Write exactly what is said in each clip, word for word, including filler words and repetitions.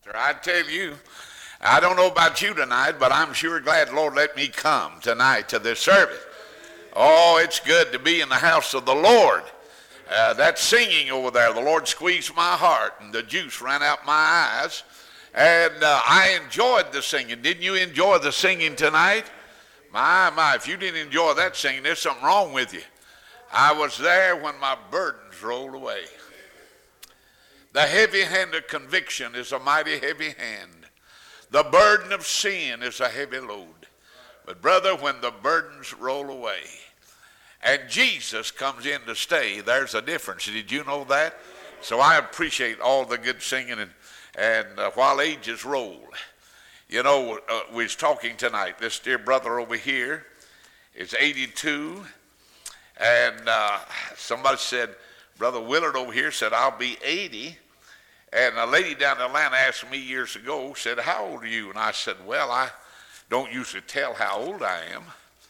Pastor. I tell you, I don't know about you tonight, but I'm sure glad the Lord let me come tonight to this service. Oh, it's good to be in the house of the Lord. Uh, that singing over there, the Lord squeezed my heart and the juice ran out my eyes. And uh, I enjoyed the singing. Didn't you enjoy the singing tonight? My, my, if you didn't enjoy that singing, there's something wrong with you. I was there when my burdens rolled away. The heavy hand of conviction is a mighty heavy hand. The burden of sin is a heavy load. But brother, when the burdens roll away and Jesus comes in to stay, there's a difference. Did you know that? So I appreciate all the good singing and, and uh, while ages roll. You know, uh, we was talking tonight. This dear brother over here is eighty-two. And uh, somebody said, Brother Willard over here said, I'll be eighty. And a lady down in Atlanta asked me years ago, said, how old are you? And I said, well, I don't usually tell how old I am.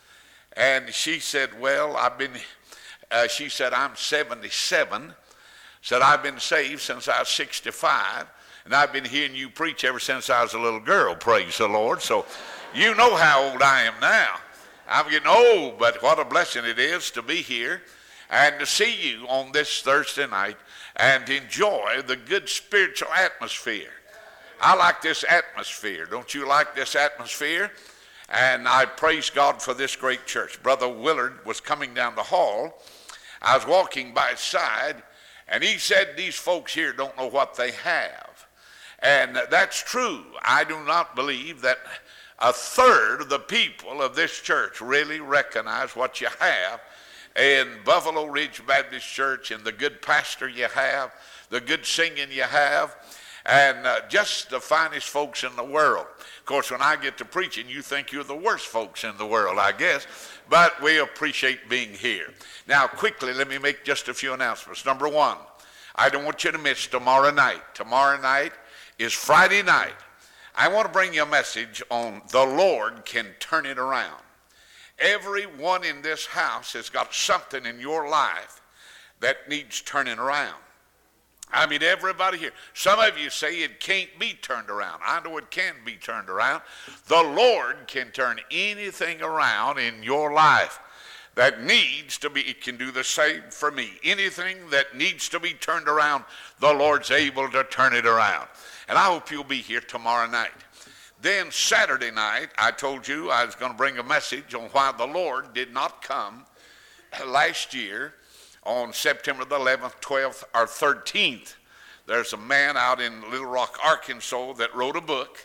And she said, well, I've been, uh, she said, I'm seventy-seven. Said, I've been saved since I was sixty-five. And I've been hearing you preach ever since I was a little girl, praise the Lord. So you know how old I am now. I'm getting old, but what a blessing it is to be here and to see you on this Thursday night and enjoy the good spiritual atmosphere. I like this atmosphere. Don't you like this atmosphere? And I praise God for this great church. Brother Willard was coming down the hall. I was walking by his side, and he said, these folks here don't know what they have. And that's true. I do not believe that a third of the people of this church really recognize what you have in Buffalo Ridge Baptist Church and the good pastor you have, the good singing you have, and uh, just the finest folks in the world. Of course, when I get to preaching, you think you're the worst folks in the world, I guess, but we appreciate being here. Now, quickly, let me make just a few announcements. Number one, I don't want you to miss tomorrow night. Tomorrow night is Friday night. I want to bring you a message on the Lord can turn it around. Everyone in this house has got something in your life that needs turning around. I mean, everybody here. Some of you say it can't be turned around. I know it can be turned around. The Lord can turn anything around in your life that needs to be. It can do the same for me. Anything that needs to be turned around, the Lord's able to turn it around. And I hope you'll be here tomorrow night. Then Saturday night, I told you I was going to bring a message on why the Lord did not come last year on September the eleventh, twelfth, or thirteenth. There's a man out in Little Rock, Arkansas that wrote a book.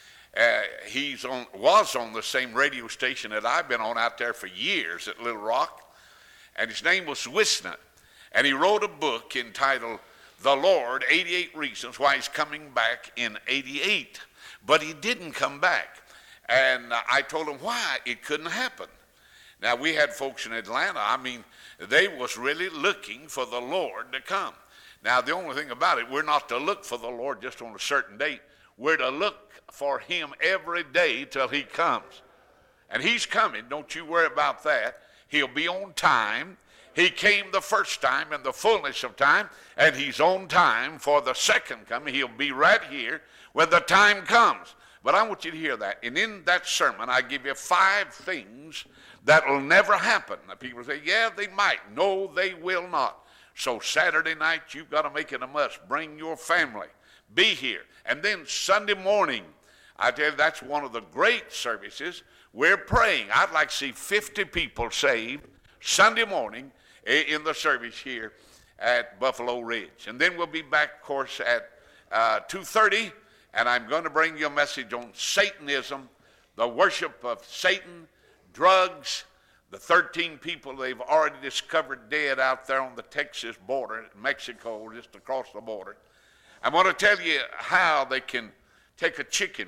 Uh, he's on, was on the same radio station that I've been on out there for years at Little Rock. And his name was Wisnett. And he wrote a book entitled The Lord, eighty-eight Reasons Why He's Coming Back in eighty-eight. But he didn't come back. And uh, I told him why it couldn't happen. Now, we had folks in Atlanta, I mean, they was really looking for the Lord to come. Now, the only thing about it, we're not to look for the Lord just on a certain date. We're to look for him every day till he comes. And he's coming. Don't you worry about that. He'll be on time. He came the first time in the fullness of time, and he's on time for the second coming. He'll be right here when the time comes. But I want you to hear that. And in that sermon, I give you five things that will never happen. Now, people say, yeah, they might. No, they will not. So Saturday night, you've got to make it a must. Bring your family. Be here. And then Sunday morning, I tell you, that's one of the great services. We're praying. I'd like to see fifty people saved Sunday morning in the service here at Buffalo Ridge. And then we'll be back, of course, at uh, two thirty, and I'm going to bring you a message on Satanism, the worship of Satan, drugs, the thirteen people they've already discovered dead out there on the Texas border, Mexico, just across the border. I want to tell you how they can take a chicken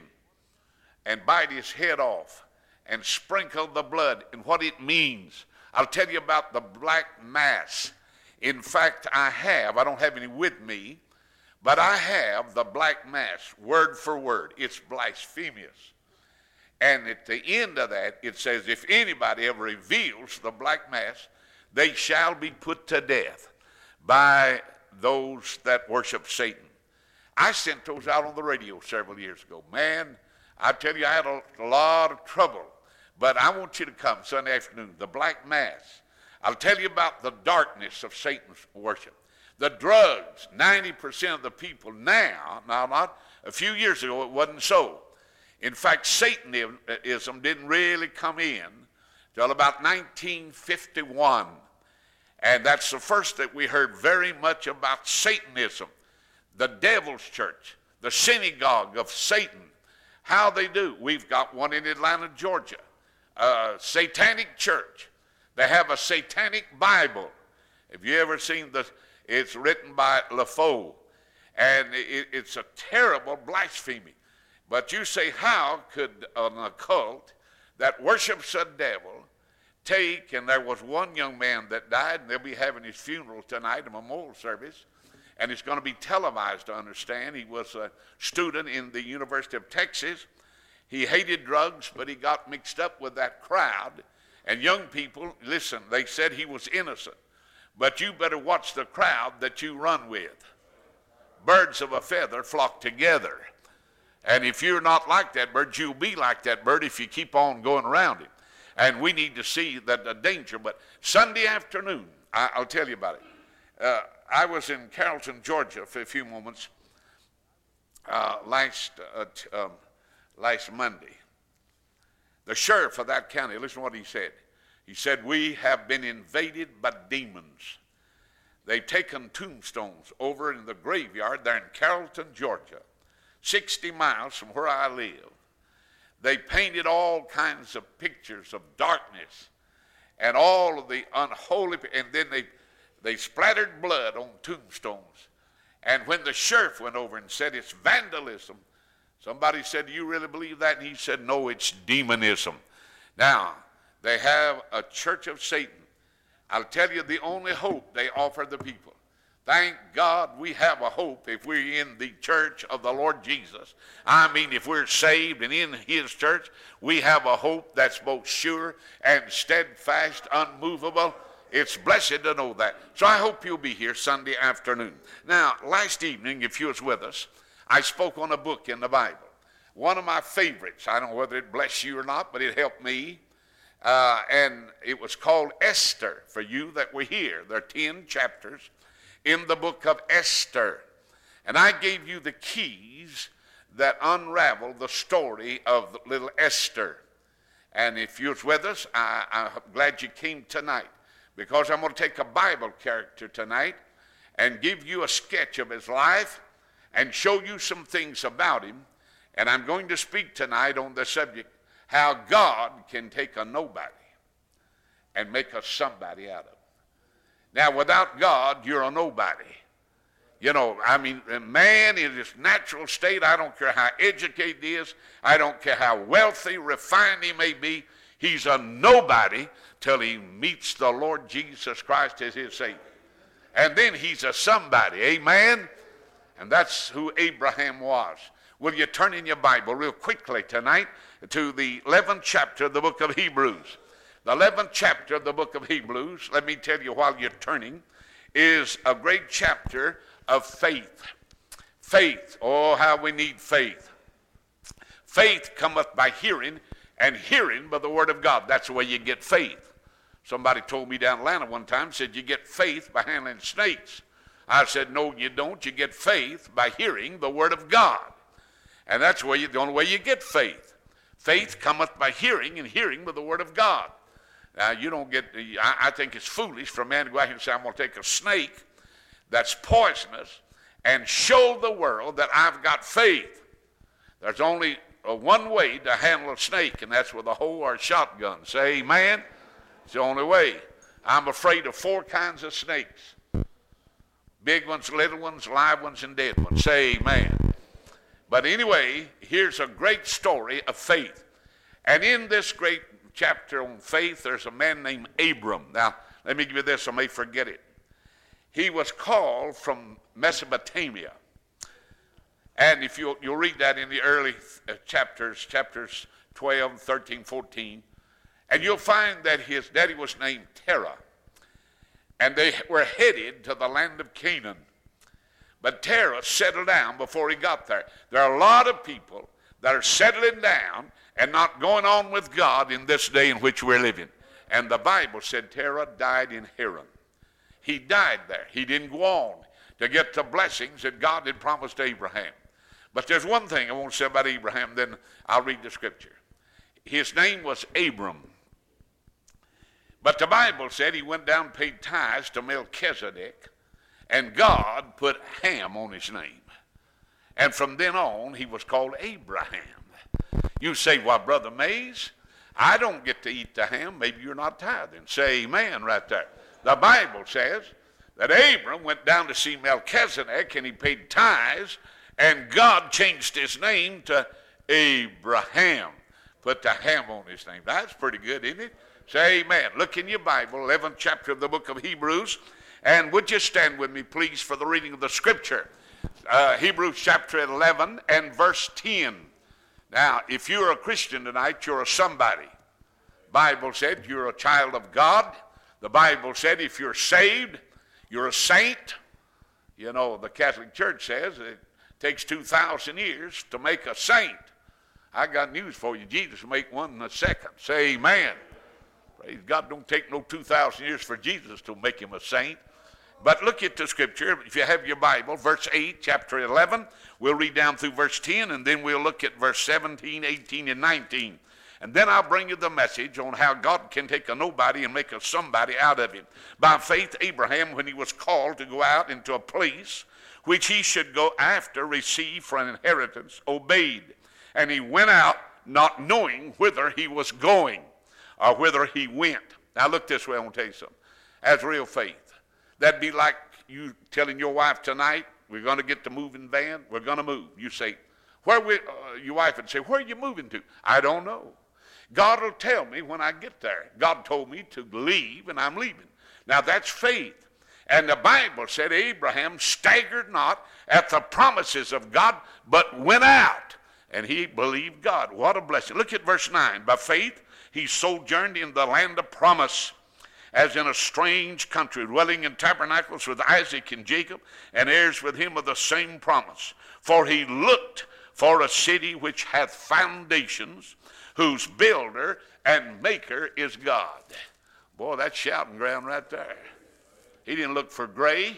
and bite his head off and sprinkle the blood and what it means. I'll tell you about the black mass. In fact, I have, I don't have any with me, but I have the black mass, word for word. It's blasphemous. And at the end of that, it says, if anybody ever reveals the black mass, they shall be put to death by those that worship Satan. I sent those out on the radio several years ago. Man, I tell you, I had a, a lot of trouble. But I want you to come Sunday afternoon, the Black Mass. I'll tell you about the darkness of Satan's worship. The drugs, ninety percent of the people now, now not a few years ago, it wasn't so. In fact, Satanism didn't really come in till about nineteen fifty-one. And that's the first that we heard very much about Satanism, the devil's church, the synagogue of Satan. How they do. We've got one in Atlanta, Georgia, a satanic church. They have a satanic Bible. Have you ever seen the, it's written by LaFoe, and it, it's a terrible blasphemy. But you say, how could an occult that worships a devil take, and there was one young man that died, and they'll be having his funeral tonight, a memorial service, and it's going to be televised, to understand. He was a student in the University of Texas. He hated drugs, but he got mixed up with that crowd. And young people, listen, they said he was innocent. But you better watch the crowd that you run with. Birds of a feather flock together. And if you're not like that bird, you'll be like that bird if you keep on going around him. And we need to see that the danger. But Sunday afternoon, I, I'll tell you about it. Uh, I was in Carrollton, Georgia for a few moments uh, last, uh, t- um, last Monday. The sheriff of that county, listen to what he said. He said, we have been invaded by demons. They've taken tombstones over in the graveyard there in Carrollton, Georgia, sixty miles from where I live. They painted all kinds of pictures of darkness and all of the unholy, and then they, they splattered blood on tombstones. And when the sheriff went over and said it's vandalism, somebody said, do you really believe that? And he said, no, it's demonism. Now, they have a church of Satan. I'll tell you the only hope they offer the people. Thank God we have a hope if we're in the church of the Lord Jesus. I mean, if we're saved and in his church, we have a hope that's both sure and steadfast, unmovable. It's blessed to know that. So I hope you'll be here Sunday afternoon. Now, last evening, if you was with us, I spoke on a book in the Bible. One of my favorites. I don't know whether it blessed you or not, but it helped me. Uh, and it was called Esther, for you that were here. There are ten chapters in the book of Esther. And I gave you the keys that unravel the story of little Esther. And if you're with us, I, I'm glad you came tonight, because I'm going to take a Bible character tonight and give you a sketch of his life and show you some things about him. And I'm going to speak tonight on the subject, how God can take a nobody and make a somebody out of him. Now, without God, you're a nobody. You know, I mean, man in his natural state, I don't care how educated he is, I don't care how wealthy, refined he may be, he's a nobody till he meets the Lord Jesus Christ as his Savior. And then he's a somebody, amen? And that's who Abraham was. Will you turn in your Bible real quickly tonight to the eleventh chapter of the book of Hebrews? The eleventh chapter of the book of Hebrews, let me tell you while you're turning, is a great chapter of faith. Faith, oh, how we need faith. Faith cometh by hearing, and hearing by the word of God. That's the way you get faith. Somebody told me down in Atlanta one time, said you get faith by handling snakes. I said, no, you don't. You get faith by hearing the word of God. And that's where you, the only way you get faith. Faith cometh by hearing, and hearing by the word of God. Now, you don't get, I, I think it's foolish for a man to go out here and say, I'm going to take a snake that's poisonous and show the world that I've got faith. There's only uh, one way to handle a snake, and that's with a hoe or a shotgun. Say amen. It's the only way. I'm afraid of four kinds of snakes. Big ones, little ones, live ones, and dead ones. Say amen. But anyway, here's a great story of faith. And in this great chapter on faith, there's a man named Abram. Now, let me give you this, I may forget it. He was called from Mesopotamia. And if you'll, you'll read that in the early chapters, chapters twelve, thirteen, fourteen, and you'll find that his daddy was named Terah. And they were headed to the land of Canaan. But Terah settled down before he got there. There are a lot of people that are settling down and not going on with God in this day in which we're living. And the Bible said Terah died in Haran. He died there. He didn't go on to get the blessings that God had promised Abraham. But there's one thing I want to say about Abraham, then I'll read the scripture. His name was Abram. But the Bible said he went down and paid tithes to Melchizedek, and God put Ham on his name. And from then on, he was called Abraham. You say, well, Brother Mays, I don't get to eat the ham. Maybe you're not tithing. Say amen right there. The Bible says that Abram went down to see Melchizedek, and he paid tithes, and God changed his name to Abraham. Put the ham on his name. That's pretty good, isn't it? Say amen. Look in your Bible, eleventh chapter of the book of Hebrews, and would you stand with me, please, for the reading of the scripture. Uh, Hebrews chapter eleven and verse ten. Now, if you're a Christian tonight, you're a somebody. Bible said you're a child of God. The Bible said if you're saved, you're a saint. You know, the Catholic Church says it takes two thousand years to make a saint. I got news for you. Jesus will make one in a second. Say amen. Praise God. Don't take no two thousand years for Jesus to make him a saint. But look at the scripture. If you have your Bible, verse eight, chapter eleven. We'll read down through verse ten, and then we'll look at verse seventeen, eighteen, and nineteen. And then I'll bring you the message on how God can take a nobody and make a somebody out of him. By faith, Abraham, when he was called to go out into a place which he should go after, receive for an inheritance, obeyed. And he went out not knowing whither he was going or whither he went. Now look this way, I want to tell you something. That's real faith. That'd be like you telling your wife tonight, we're going to get the moving van, we're going to move. You say, where we, uh, your wife would say, where are you moving to? I don't know. God will tell me when I get there. God told me to leave, and I'm leaving. Now that's faith. And the Bible said Abraham staggered not at the promises of God, but went out, and he believed God. What a blessing. Look at verse nine. By faith he sojourned in the land of promise, as in a strange country, dwelling in tabernacles with Isaac and Jacob, and heirs with him of the same promise. For he looked for a city which hath foundations, whose builder and maker is God. Boy, that's shouting ground right there. He didn't look for Gray.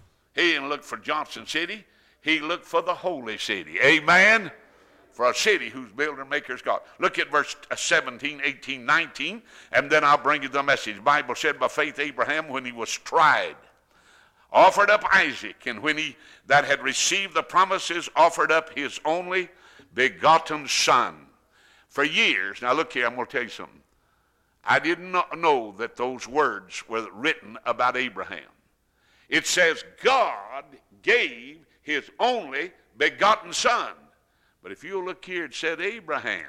He didn't look for Johnson City. He looked for the holy city. Amen? For a city whose builder and maker is God. Look at verse seventeen, eighteen, nineteen, and then I'll bring you the message. The Bible said, by faith Abraham, when he was tried, offered up Isaac, and when he that had received the promises offered up his only begotten son. For years, now look here, I'm going to tell you something. I didn't know that those words were written about Abraham. It says God gave his only begotten son. But if you look here, it said Abraham.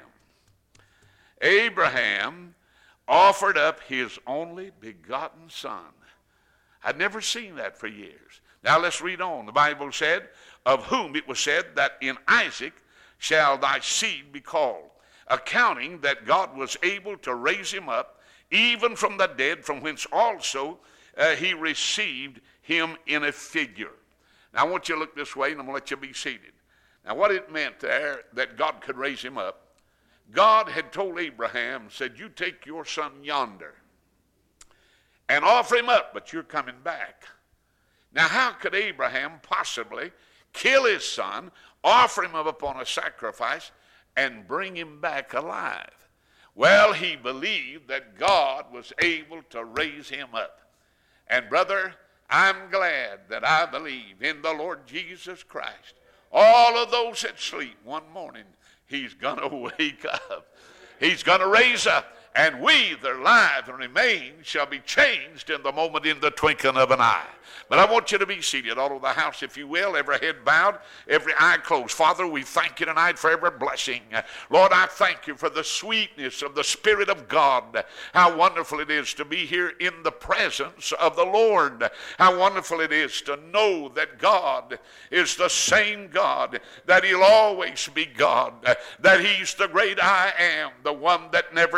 Abraham offered up his only begotten son. I'd never seen that for years. Now let's read on. The Bible said, of whom it was said that in Isaac shall thy seed be called, accounting that God was able to raise him up, even from the dead, from whence also uh, he received him in a figure. Now I want you to look this way, and I'm going to let you be seated. Now what it meant there, that God could raise him up, God had told Abraham, said, you take your son yonder and offer him up, but you're coming back. Now how could Abraham possibly kill his son, offer him up upon a sacrifice, and bring him back alive? Well, he believed that God was able to raise him up. And brother, I'm glad that I believe in the Lord Jesus Christ. All of those that sleep, one morning, he's going to wake up. He's going to raise up. And we that are alive and remain shall be changed in the moment, in the twinkling of an eye. But I want you to be seated all over the house, if you will, every head bowed, every eye closed. Father, we thank you tonight for every blessing. Lord, I thank you for the sweetness of the Spirit of God. How wonderful it is to be here in the presence of the Lord. How wonderful it is to know that God is the same God, that he'll always be God, that he's the great I am, the one that never changes.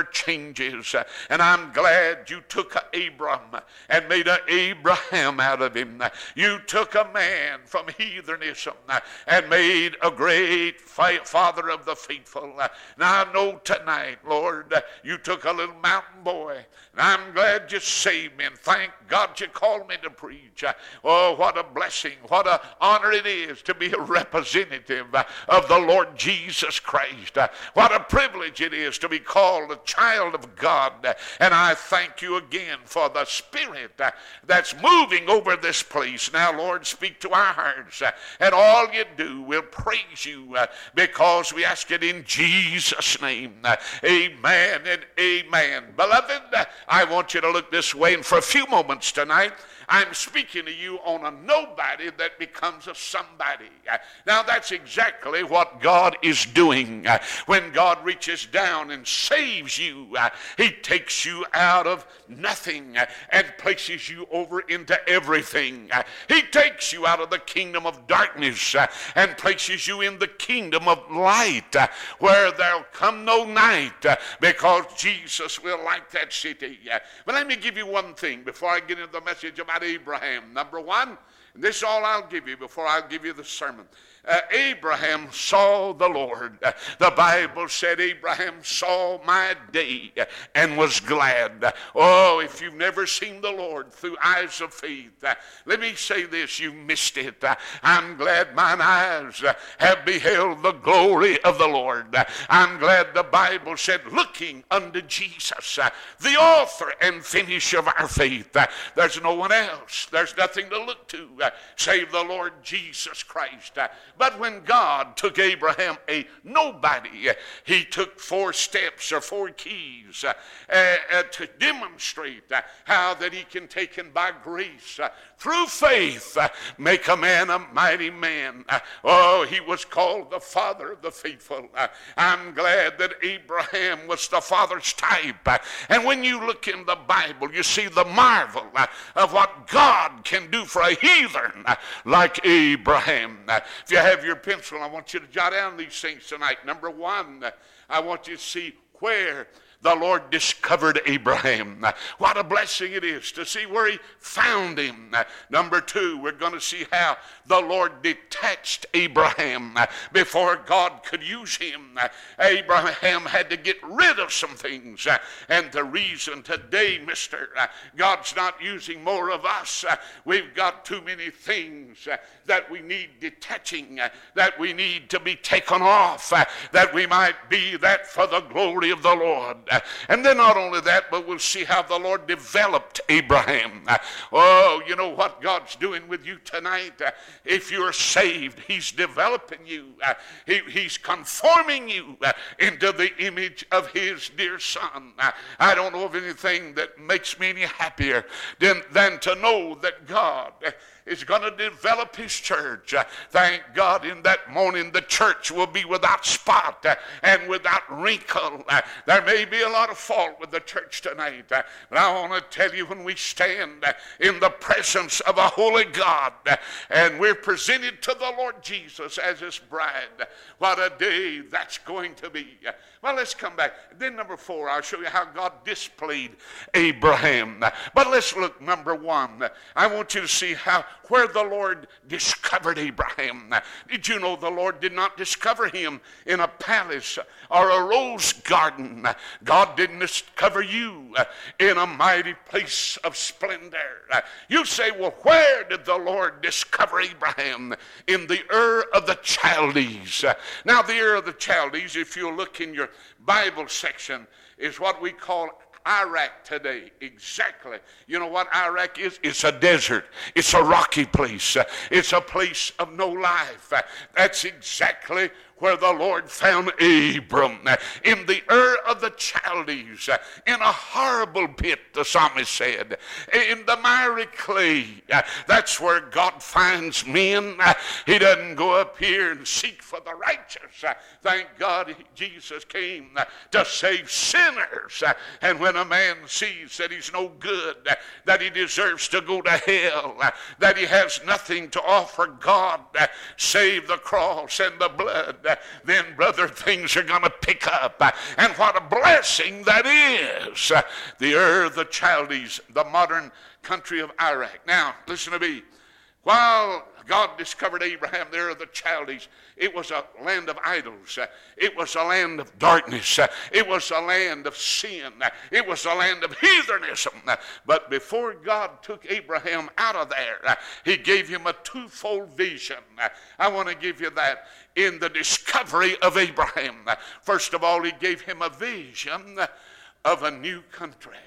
changes. And I'm glad you took Abram and made an Abraham out of him. You took a man from heathenism and made a great father of the faithful. Now I know tonight, Lord, you took a little mountain boy, and I'm glad you saved me, and thank God you called me to preach. Oh, what a blessing, what an honor it is to be a representative of the Lord Jesus Christ. What a privilege it is to be called a child of God. And I thank you again for the Spirit that's moving over this place. Now, Lord, speak to our hearts, and all you do will praise you, because we ask it in Jesus' name. Amen and amen. Beloved, I want you to look this way, and for a few moments tonight, I'm speaking to you on a nobody that becomes a somebody. Now that's exactly what God is doing. When God reaches down and saves you, he takes you out of nothing and places you over into everything. He takes you out of the kingdom of darkness and places you in the kingdom of light, where there'll come no night, because Jesus will light that city. But let me give you one thing before I get into the message about Abraham. Number one, and this is all I'll give you before I'll give you the sermon. Uh, Abraham saw the Lord. Uh, the Bible said Abraham saw my day and was glad. Oh, if you've never seen the Lord through eyes of faith, uh, let me say this, you missed it. Uh, I'm glad mine eyes uh, have beheld the glory of the Lord. Uh, I'm glad the Bible said, looking unto Jesus, uh, the author and finisher of our faith. Uh, there's no one else. There's nothing to look to uh, save the Lord Jesus Christ. Uh, But when God took Abraham, a nobody, he took four steps or four keys uh, uh, to demonstrate uh, how that he can take him by grace, uh, through faith, uh, make a man a mighty man. Uh, oh, he was called the father of the faithful. Uh, I'm glad that Abraham was the father's type. Uh, and when you look in the Bible, you see the marvel uh, of what God can do for a heathen uh, like Abraham. Uh, if you have your pencil, I want you to jot down these things tonight. Number one, uh, I want you to see where the Lord discovered Abraham. What a blessing it is to see where he found him. Number two, we're going to see how the Lord detached Abraham before God could use him. Abraham had to get rid of some things. And the reason today, mister, God's not using more of us. We've got too many things that we need detaching, that we need to be taken off, that we might be that for the glory of the Lord. And then not only that, but we'll see how the Lord developed Abraham. Oh, you know what God's doing with you tonight? If you're saved, he's developing you. He, he's conforming you into the image of his dear son. I don't know of anything that makes me any happier than, than to know that God is going to develop his church. Uh, thank God in that morning the church will be without spot uh, and without wrinkle. Uh, there may be a lot of fault with the church tonight, uh, but I want to tell you, when we stand uh, in the presence of a holy God uh, and we're presented to the Lord Jesus as his bride, uh, what a day that's going to be. Uh, well, let's come back. Then number four, I'll show you how God displayed Abraham. Uh, but let's look, number one. Uh, I want you to see how where the Lord discovered Abraham. Did you know the Lord did not discover him in a palace or a rose garden? God didn't discover you in a mighty place of splendor. You say, well, where did the Lord discover Abraham? In the Ur of the Chaldees. Now, the Ur of the Chaldees, if you look in your Bible section, is what we call Iraq today. Exactly. You know what Iraq is? It's a desert. It's a rocky place. It's a place of no life. That's exactly where the Lord found Abram, in the Ur of the Chaldees, in a horrible pit, the psalmist said, in the miry clay. That's where God finds men. He doesn't go up here and seek for the righteous. Thank God Jesus came to save sinners. And when a man sees that he's no good, that he deserves to go to hell, that he has nothing to offer God save the cross and the blood, then, brother, things are going to pick up. And what a blessing that is. The Ur, the Chaldees, the modern country of Iraq. Now, listen to me. While God discovered Abraham there of the Chaldees, it was a land of idols. It was a land of darkness. It was a land of sin. It was a land of heathenism. But before God took Abraham out of there, he gave him a twofold vision. I want to give you that in the discovery of Abraham. First of all, he gave him a vision of a new country.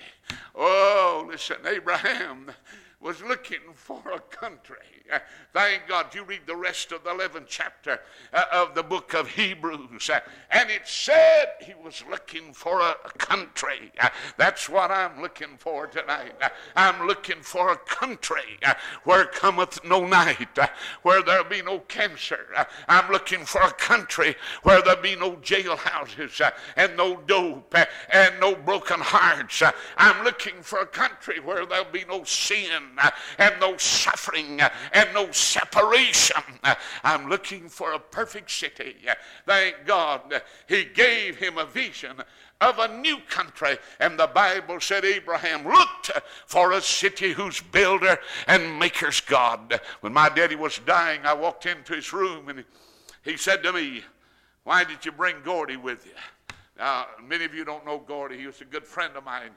Oh, listen, Abraham was looking for a country. Uh, thank God. You read the rest of the eleventh chapter uh, of the book of Hebrews, uh, and it said he was looking for a, a country. Uh, that's what I'm looking for tonight. Uh, I'm looking for a country uh, where cometh no night, uh, where there'll be no cancer. Uh, I'm looking for a country where there'll be no jailhouses uh, and no dope uh, and no broken hearts. Uh, I'm looking for a country where there'll be no sin uh, and no suffering uh, and no separation. Uh, I'm looking for a perfect city. Uh, thank God uh, he gave him a vision of a new country. And the Bible said Abraham looked for a city whose builder and maker's God. When my daddy was dying, I walked into his room and he said to me, "Why did you bring Gordy with you?" Now, many of you don't know Gordy. He was a good friend of mine.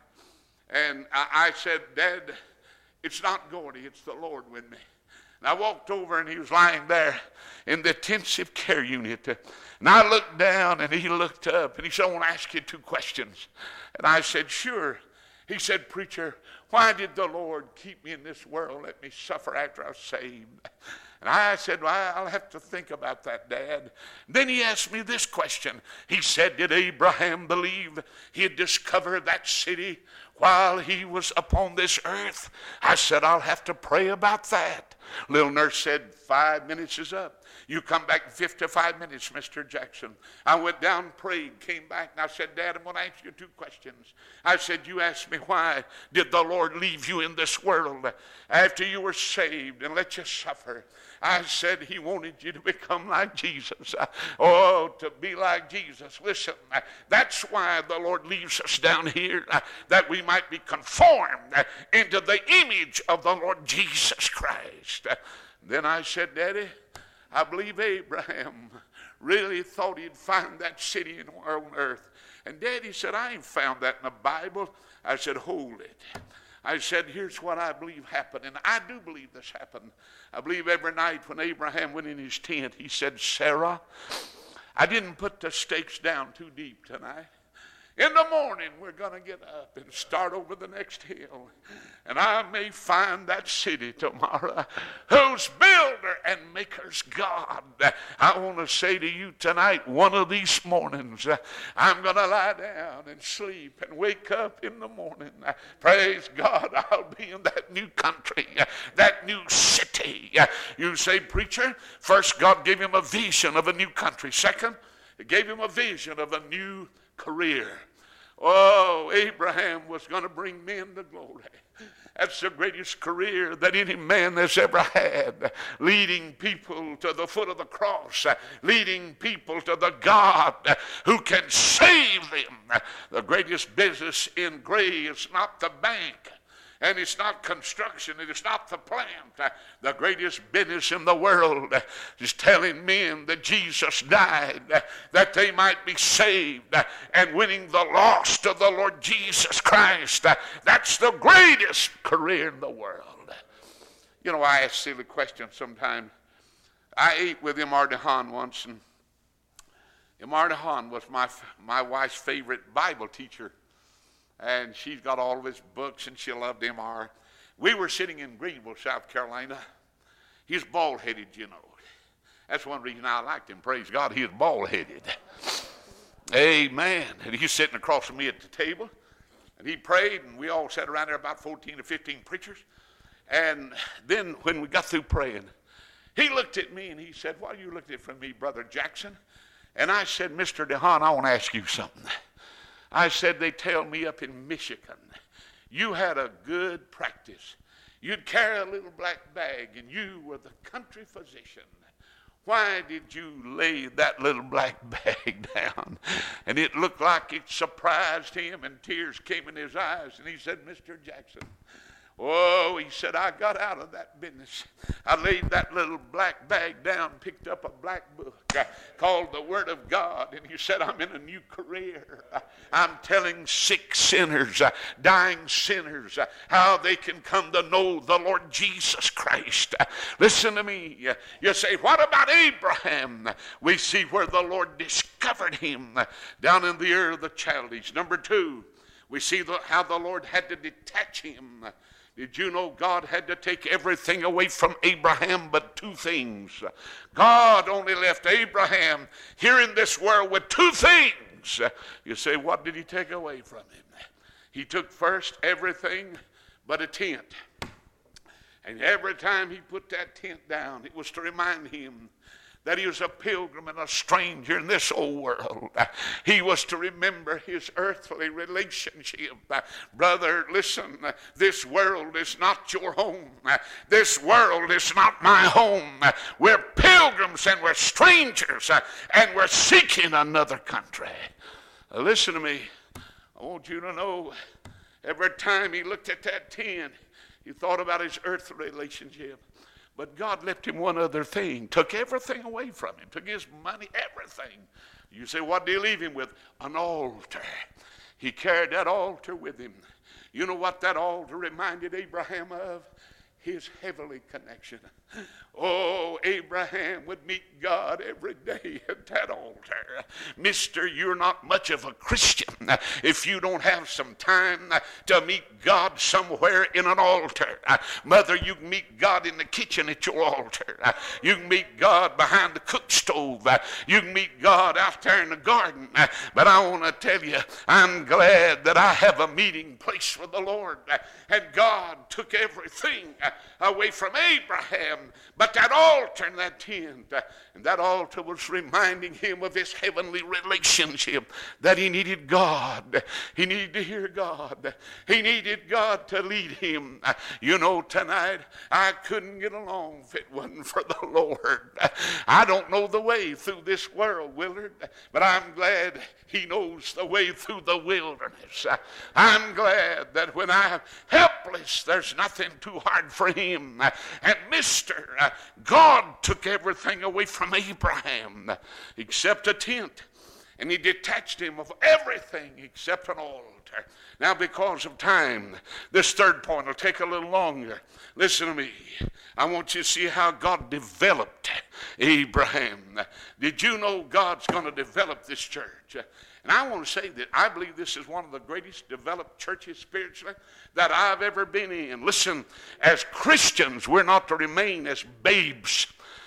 And I, I said, "Dad, it's not Gordy, it's the Lord with me." And I walked over and he was lying there in the intensive care unit. And I looked down and he looked up and he said, "I want to ask you two questions." And I said, "Sure." He said, "Preacher, why did the Lord keep me in this world, let me suffer after I was saved?" And I said, "Well, I'll have to think about that, Dad." Then he asked me this question. He said, "Did Abraham believe he had discovered that city while he was upon this earth?" I said, "I'll have to pray about that." Little nurse said, "Five minutes is up. You come back in fifty-five minutes, Mister Jackson." I went down, prayed, came back, and I said, "Dad, I'm going to ask you two questions." I said, "You asked me, why did the Lord leave you in this world after you were saved and let you suffer?" I said, "He wanted you to become like Jesus." Oh, to be like Jesus. Listen, that's why the Lord leaves us down here, that we might be conformed into the image of the Lord Jesus Christ. Then I said, "Daddy, I believe Abraham really thought he'd find that city on earth." And Daddy said, "I ain't found that in the Bible." I said, "Hold it." I said, "Here's what I believe happened." And I do believe this happened. I believe every night when Abraham went in his tent, he said, "Sarah, I didn't put the stakes down too deep tonight. In the morning, we're going to get up and start over the next hill. And I may find that city tomorrow whose builder and maker's God." I want to say to you tonight, one of these mornings, I'm going to lie down and sleep and wake up in the morning. Praise God, I'll be in that new country, that new city. You say, "Preacher, first God gave him a vision of a new country. Second, he gave him a vision of a new career." Oh, Abraham was going to bring men to glory. That's the greatest career that any man has ever had. Leading people to the foot of the cross. Leading people to the God who can save them. The greatest business in Gray is not the bank. And it's not construction, and it's not the plant. The greatest business in the world is telling men that Jesus died, that they might be saved, and winning the lost to the Lord Jesus Christ. That's the greatest career in the world. You know, I ask silly questions sometimes. I ate with M R DeHaan once, and M R DeHaan was my, my wife's favorite Bible teacher. And she's got all of his books, and she loved M R. We were sitting in Greenville, South Carolina. He's bald-headed, you know. That's one reason I liked him. Praise God, he was bald-headed. Amen. And he's sitting across from me at the table, and he prayed, and we all sat around there, about fourteen or fifteen preachers. And then when we got through praying, he looked at me, and he said, "Why are you looking at me, Brother Jackson?" And I said, "Mister DeHaan, I want to ask you something." I said, "They tell me up in Michigan, you had a good practice. You'd carry a little black bag, and you were the country physician. why did you lay that little black bag down? And it looked like it surprised him, and tears came in his eyes. And he said, Mister Jackson, oh, he said, I got out of that business. I laid that little black bag down, picked up a black book uh, called the Word of God, and he said, I'm in a new career. Uh, I'm telling sick sinners, uh, dying sinners, uh, how they can come to know the Lord Jesus Christ. Uh, listen to me. Uh, you say, what about Abraham? Uh, we see where the Lord discovered him uh, down in the Ur of the Chaldees. Number two, we see the, how the Lord had to detach him. Uh, Did you know God had to take everything away from Abraham but two things? God only left Abraham here in this world with two things. You say, what did he take away from him? He took first everything but a tent. And every time he put that tent down, it was to remind him that he was a pilgrim and a stranger in this old world. He was to remember his earthly relationship. Brother, listen, this world is not your home. This world is not my home. We're pilgrims and we're strangers, and we're seeking another country. Listen to me. I want you to know, every time he looked at that tent, he thought about his earthly relationship. But God left him one other thing, took everything away from him, took his money, everything. You say, what did he leave him with? An altar. He carried that altar with him. You know what that altar reminded Abraham of? His heavenly connection. Oh, Abraham would meet God every day at that altar. Mister, you're not much of a Christian if you don't have some time to meet God somewhere in an altar. Mother, you can meet God in the kitchen at your altar. You can meet God behind the cook stove. You can meet God out there in the garden. But I want to tell you, I'm glad that I have a meeting place with the Lord. And God took everything away from Abraham but that altar and that tent. And that altar was reminding him of his heavenly relationship, that he needed God. He needed to hear God. He needed God to lead him. You know, tonight, I couldn't get along if it wasn't for the Lord. I don't know the way through this world, Willard, but I'm glad he knows the way through the wilderness. I'm glad that when I'm helpless, there's nothing too hard for him. And Mister God took everything away from Abraham except a tent. And he detached him of everything except an altar. Now, because of time, this third point will take a little longer. Listen to me. I want you to see how God developed Abraham. Did you know God's going to develop this church? And I want to say that I believe this is one of the greatest developed churches spiritually that I've ever been in. Listen, as Christians, we're not to remain as babes,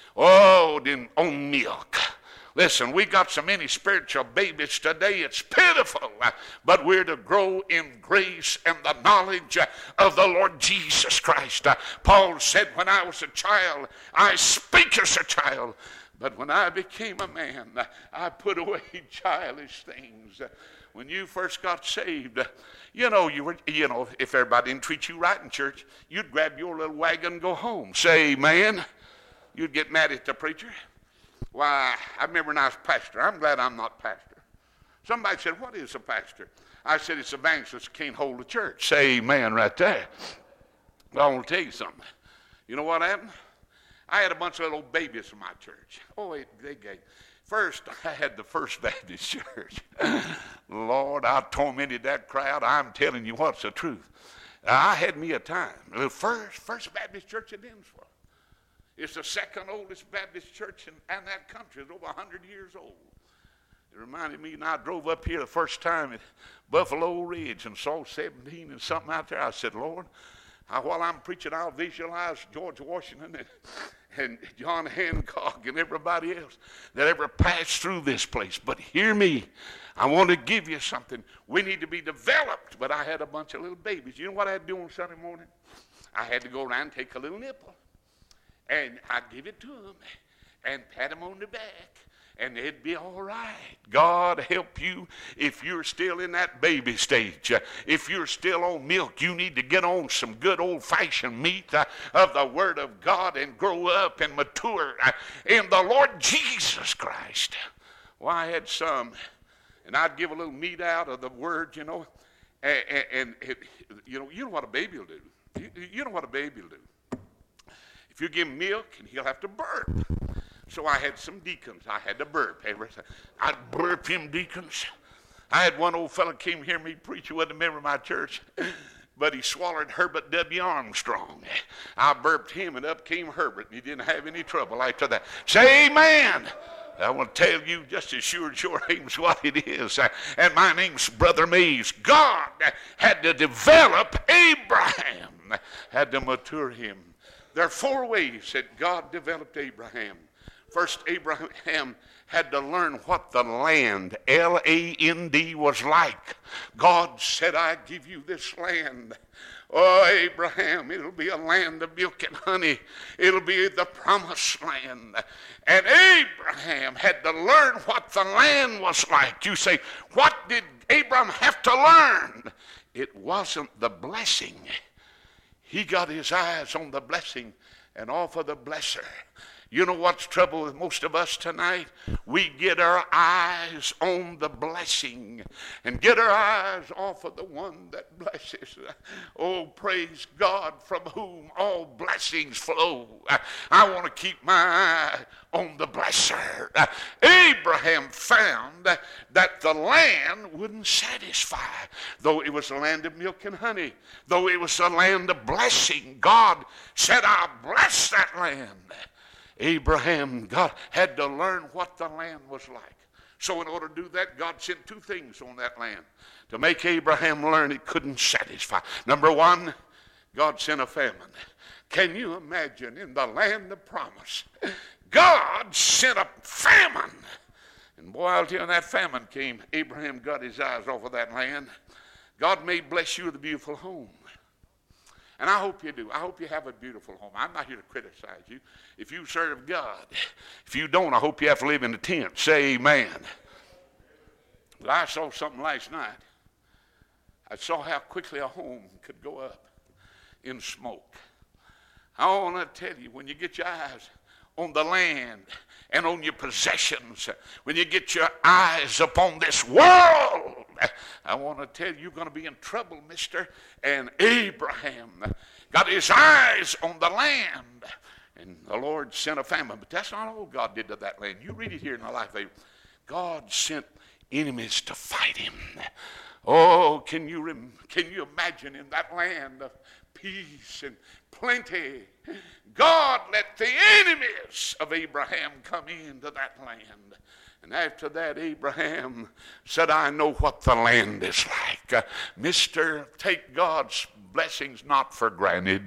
oh, on milk. Listen, we got so many spiritual babies today, it's pitiful. But we're to grow in grace and the knowledge of the Lord Jesus Christ. Paul said, when I was a child, I speak as a child. But when I became a man, I put away childish things. When you first got saved, you know, you were, you know, if everybody didn't treat you right in church, you'd grab your little wagon and go home. Say amen. You'd get mad at the preacher. Why, I remember when I was pastor. I'm glad I'm not pastor. Somebody said, what is a pastor? I said, it's evangelist who can't hold a church. Say amen right there. Well, I want to tell you something. You know what happened? I had a bunch of little babies in my church. Oh, it, they gave. First, I had the First Baptist Church. Lord, I tormented that crowd. I'm telling you what's the truth. I had me a time. The first, first Baptist Church in Dinsmore. It's the second oldest Baptist church in, in that country. It's over one hundred years old. It reminded me when I drove up here the first time at Buffalo Ridge and saw seventeen and something out there. I said, Lord, I, while I'm preaching, I'll visualize George Washington and, and John Hancock and everybody else that ever passed through this place. But hear me. I want to give you something. We need to be developed. But I had a bunch of little babies. You know what I had to do on Sunday morning? I had to go around and take a little nipple. And I'd give it to them and pat them on the back and it'd be all right. God help you if you're still in that baby stage. Uh, if you're still on milk, you need to get on some good old-fashioned meat uh, of the Word of God and grow up and mature uh, in the Lord Jesus Christ. Well, I had some, and I'd give a little meat out of the Word, you know, and, and, and it, you know, you know what a baby will do. You, you know what a baby will do. If you give him milk, and he'll have to burp. So I had some deacons. I had to burp. I'd burp him, deacons. I had one old fellow came hear me preach. He wasn't a member of my church, but he swallowed Herbert W. Armstrong. I burped him, and up came Herbert, and he didn't have any trouble after that. Say amen. I want to tell you just as sure as your name's what it is. And my name's Brother Mays. God had to develop Abraham, had to mature him. There are four ways that God developed Abraham. First, Abraham had to learn what the land, L A N D, was like. God said, I give you this land. Oh, Abraham, it'll be a land of milk and honey. It'll be the promised land. And Abraham had to learn what the land was like. You say, what did Abraham have to learn? It wasn't the blessing. He got his eyes on the blessing and off of the blesser. You know what's trouble with most of us tonight? We get our eyes on the blessing and get our eyes off of the one that blesses. Oh, praise God, from whom all blessings flow. I want to keep my eye on the blesser. Abraham found that the land wouldn't satisfy. Though it was a land of milk and honey, though it was a land of blessing, God said, I'll bless that land. Abraham, God had to learn what the land was like. So in order to do that, God sent two things on that land to make Abraham learn it couldn't satisfy. Number one, God sent a famine. Can you imagine in the land of promise, God sent a famine? And boy, I'll tell you, when that famine came, Abraham got his eyes off of that land. God may bless you with a beautiful home. And I hope you do. I hope you have a beautiful home. I'm not here to criticize you. If you serve God, if you don't, I hope you have to live in a tent. Say amen. But I saw something last night. I saw how quickly a home could go up in smoke. I want to tell you, when you get your eyes on the land and on your possessions, when you get your eyes upon this world, I want to tell you, you're going to be in trouble, mister. And Abraham got his eyes on the land, and the Lord sent a famine. But that's not all God did to that land. You read it here in the life of Abraham. God sent enemies to fight him. Oh, can you rem- can you imagine in that land of peace and plenty, God let the enemies of Abraham come into that land. And after that, Abraham said, I know what the land is like. Uh, Mister, take God's blessings not for granted.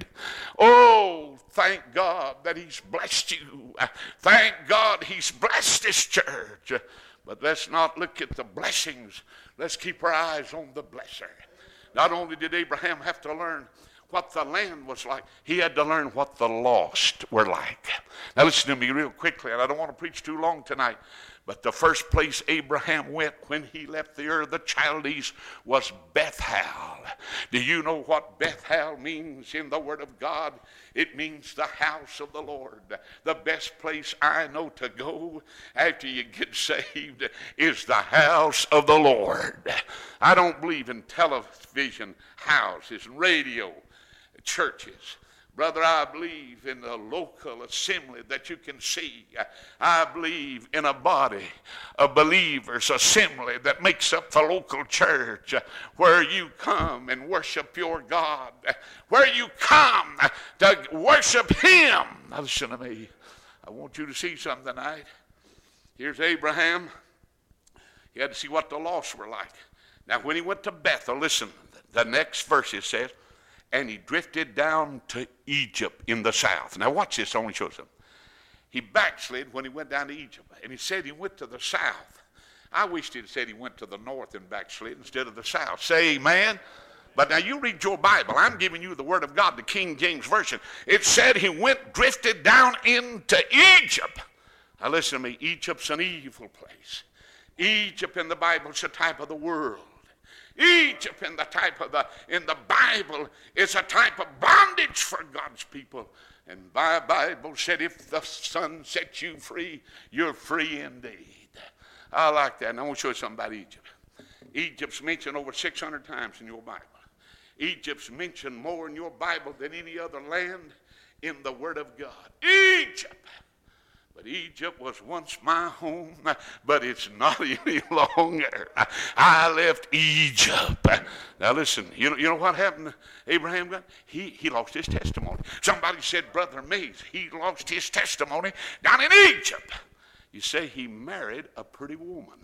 Oh, thank God that he's blessed you. Uh, thank God he's blessed this church. Uh, but let's not look at the blessings. Let's keep our eyes on the blesser. Not only did Abraham have to learn what the land was like, he had to learn what the lost were like. Now listen to me real quickly, and I don't want to preach too long tonight, but the first place Abraham went when he left the Ur of the Chaldees was Bethel. Do you know what Bethel means in the Word of God? It means the house of the Lord. The best place I know to go after you get saved is the house of the Lord. I don't believe in television houses and radio churches. Brother, I believe in the local assembly that you can see. I believe in a body of believers, assembly that makes up the local church where you come and worship your God, where you come to worship him. Now listen to me. I want you to see something tonight. Here's Abraham. He had to see what the lost were like. Now when he went to Bethel, listen, the next verse it says, and he drifted down to Egypt in the south. Now watch this, I want to show you something. He backslid when he went down to Egypt. And he said he went to the south. I wished he'd said he went to the north and backslid instead of the south. Say amen. But now you read your Bible. I'm giving you the Word of God, the King James Version. It said he went, drifted down into Egypt. Now listen to me. Egypt's an evil place. Egypt in the Bible is a type of the world. Egypt in the type of the in the Bible is a type of bondage for God's people. And my Bible said, if the Son sets you free, you're free indeed. I like that. And I want to show you something about Egypt. Egypt's mentioned over six hundred times in your Bible. Egypt's mentioned more in your Bible than any other land in the Word of God. Egypt. But Egypt was once my home, but it's not any longer. I left Egypt. Now listen, you know, you know what happened to Abraham? He, he lost his testimony. Somebody said, Brother Mays, he lost his testimony down in Egypt. You say he married a pretty woman.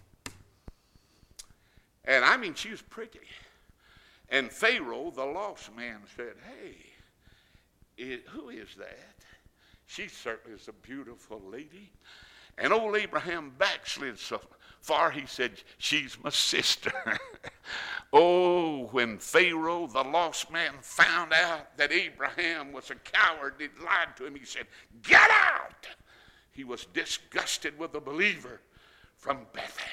And I mean, she was pretty. And Pharaoh, the lost man, said, hey, it, who is that? She certainly is a beautiful lady. And old Abraham backslid so far, he said, she's my sister. Oh, when Pharaoh, the lost man, found out that Abraham was a coward, he lied to him, he said, get out! He was disgusted with the believer from Bethel.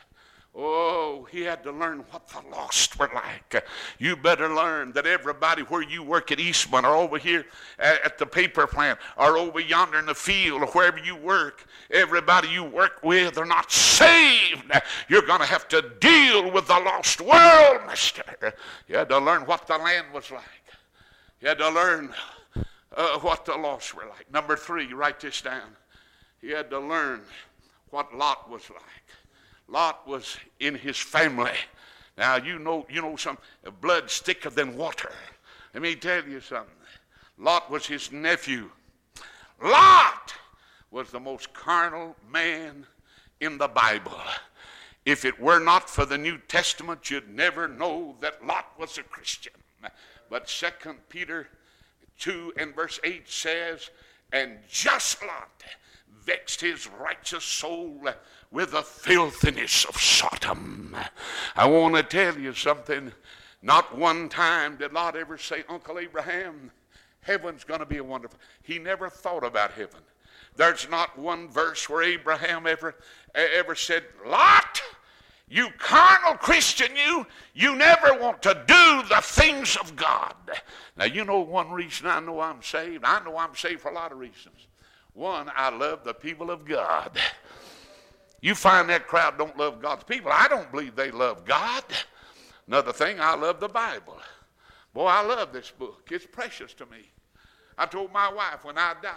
Oh, he had to learn what the lost were like. You better learn that everybody where you work at Eastman or over here at the paper plant or over yonder in the field or wherever you work, everybody you work with are not saved. You're going to have to deal with the lost world, mister. You had to learn what the land was like. You had to learn uh, what the lost were like. Number three, write this down. You had to learn what Lot was like. Lot was in his family. Now, you know, you know some blood's thicker than water. Let me tell you something. Lot was his nephew. Lot was the most carnal man in the Bible. If it were not for the New Testament, you'd never know that Lot was a Christian. But Second Peter two and verse eight says, and just Lot vexed his righteous soul with the filthiness of Sodom. I want to tell you something. Not one time did Lot ever say, Uncle Abraham, heaven's going to be a wonderful. He never thought about heaven. There's not one verse where Abraham ever, ever said, Lot, you carnal Christian, you, you never want to do the things of God. Now, you know one reason I know I'm saved? I know I'm saved for a lot of reasons. One, I love the people of God. You find that crowd don't love God's people. I don't believe they love God. Another thing, I love the Bible. Boy, I love this book. It's precious to me. I told my wife when I die,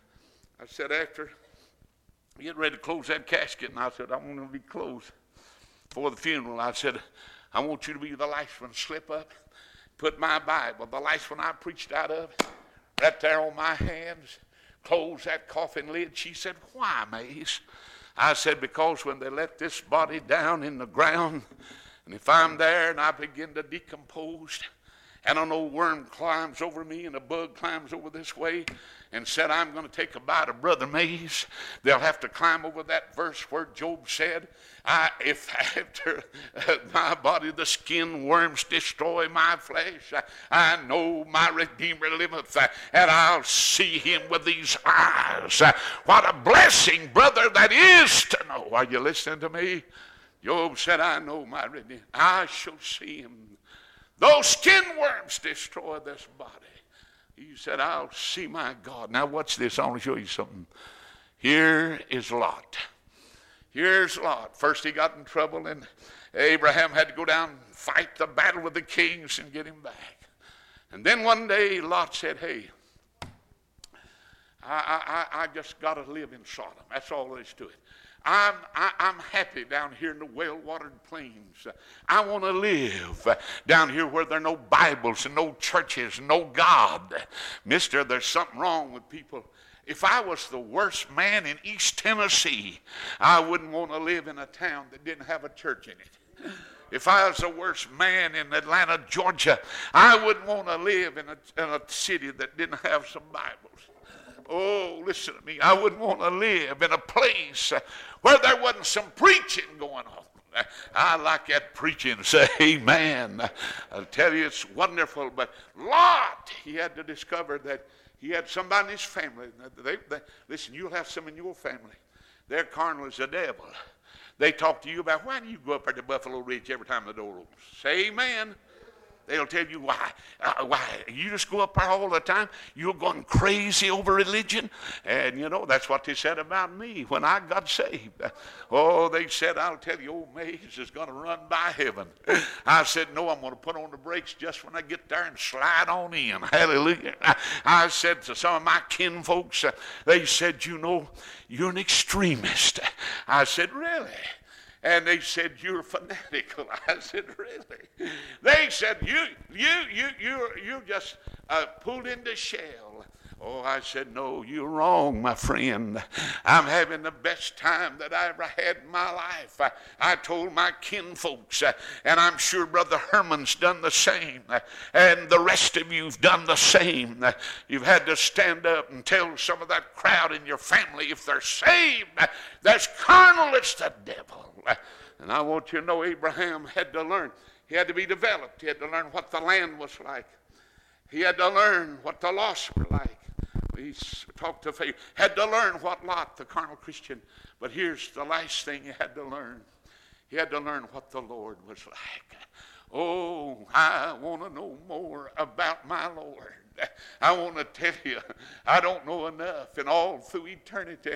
I said after getting ready to close that casket, and I said, I want to be closed for the funeral. I said, I want you to be the last one to slip up, put my Bible, the last one I preached out of, right there on my hands. Close that coffin lid. She said, why, Mays? I said, because when they let this body down in the ground, and if I'm there and I begin to decompose, and an old worm climbs over me and a bug climbs over this way and said, I'm going to take a bite of Brother Mays, they'll have to climb over that verse where Job said, I, if after my body the skin worms destroy my flesh, I, I know my Redeemer liveth, and I'll see him with these eyes. What a blessing, brother, that is to know. Are you listening to me? Job said, I know my Redeemer. I shall see him. Those skin worms destroy this body. He said, I'll see my God. Now watch this. I want to show you something. Here is Lot. Here's Lot. First he got in trouble, and Abraham had to go down and fight the battle with the kings and get him back. And then one day Lot said, hey, I, I, I just got to live in Sodom. That's all there is to it. I'm, I, I'm happy down here in the well-watered plains. I want to live down here where there are no Bibles and no churches, no God. Mister, there's something wrong with people. If I was the worst man in East Tennessee, I wouldn't want to live in a town that didn't have a church in it. If I was the worst man in Atlanta, Georgia, I wouldn't want to live in a, in a city that didn't have some Bibles. Oh, listen to me. I wouldn't want to live in a place where there wasn't some preaching going on. I like that preaching. Say amen. I'll tell you, it's wonderful. But Lot, he had to discover that he had somebody in his family. They, they, listen, you'll have some in your family. They're carnal as the devil. They talk to you about, why do you go up at the Buffalo Ridge every time the door opens? Say amen. They'll tell you why. Uh, why? You just go up there all the time. You're going crazy over religion. And, you know, that's what they said about me when I got saved. Oh, they said, I'll tell you, old Mays is going to run by heaven. I said, no, I'm going to put on the brakes just when I get there and slide on in. Hallelujah. I, I said to some of my kin folks, uh, they said, you know, you're an extremist. I said, really? And they said, you're fanatical. I said, really? They said, you you you you you just uh, pulled into shell. Oh, I said, no, you're wrong, my friend. I'm having the best time that I ever had in my life. I, I told my kinfolks, uh, and I'm sure Brother Herman's done the same, uh, and the rest of you've done the same. Uh, you've had to stand up and tell some of that crowd in your family, if they're saved, uh, that's carnal, it's the devil. Uh, and I want you to know Abraham had to learn. He had to be developed. He had to learn what the land was like. He had to learn what the lost were like. He talked to faith. Had to learn what Lot, the carnal Christian. But here's the last thing he had to learn. He had to learn what the Lord was like. Oh, I want to know more about my Lord. I want to tell you, I don't know enough, and all through eternity,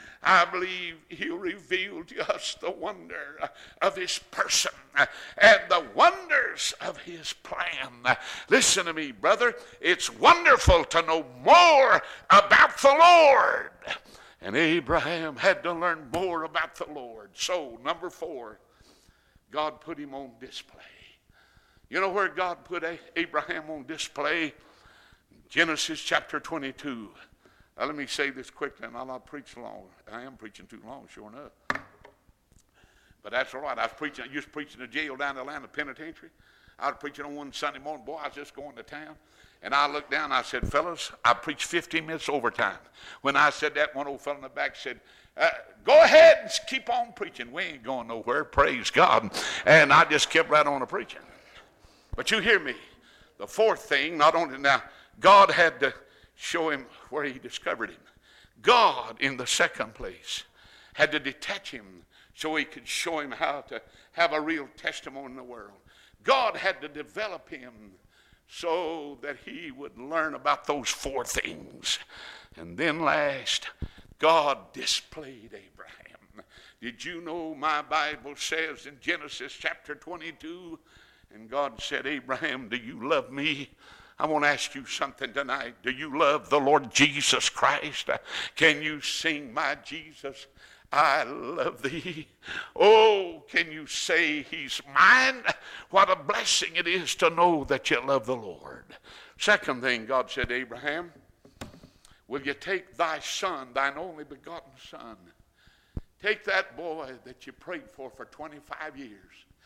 I believe he'll reveal to us the wonder of his person and the wonders of his plan. Listen to me, brother. It's wonderful to know more about the Lord. And Abraham had to learn more about the Lord. So, number four, God put him on display. You know where God put Abraham on display? Genesis chapter twenty-two. Now let me say this quickly, and I'll not preach long. I am preaching too long, sure enough. But that's all right. I was preaching, I used to preach in the jail down in Atlanta Penitentiary. I was preaching on one Sunday morning. Boy, I was just going to town. And I looked down and I said, fellas, I preached fifteen minutes overtime. When I said that, one old fellow in the back said, uh, go ahead and keep on preaching. We ain't going nowhere, praise God. And I just kept right on preaching. But you hear me. The fourth thing, not only now, God had to show him where he discovered him. God, in the second place, had to detach him so he could show him how to have a real testimony in the world. God had to develop him so that he would learn about those four things. And then last, God displayed Abraham. Did you know my Bible says in Genesis chapter twenty-two, and God said, Abraham, do you love me? I want to ask you something tonight. Do you love the Lord Jesus Christ? Can you sing, my Jesus, I love thee? Oh, can you say he's mine? What a blessing it is to know that you love the Lord. Second thing, God said to Abraham, will you take thy son, thine only begotten son, take that boy that you prayed for for twenty-five years.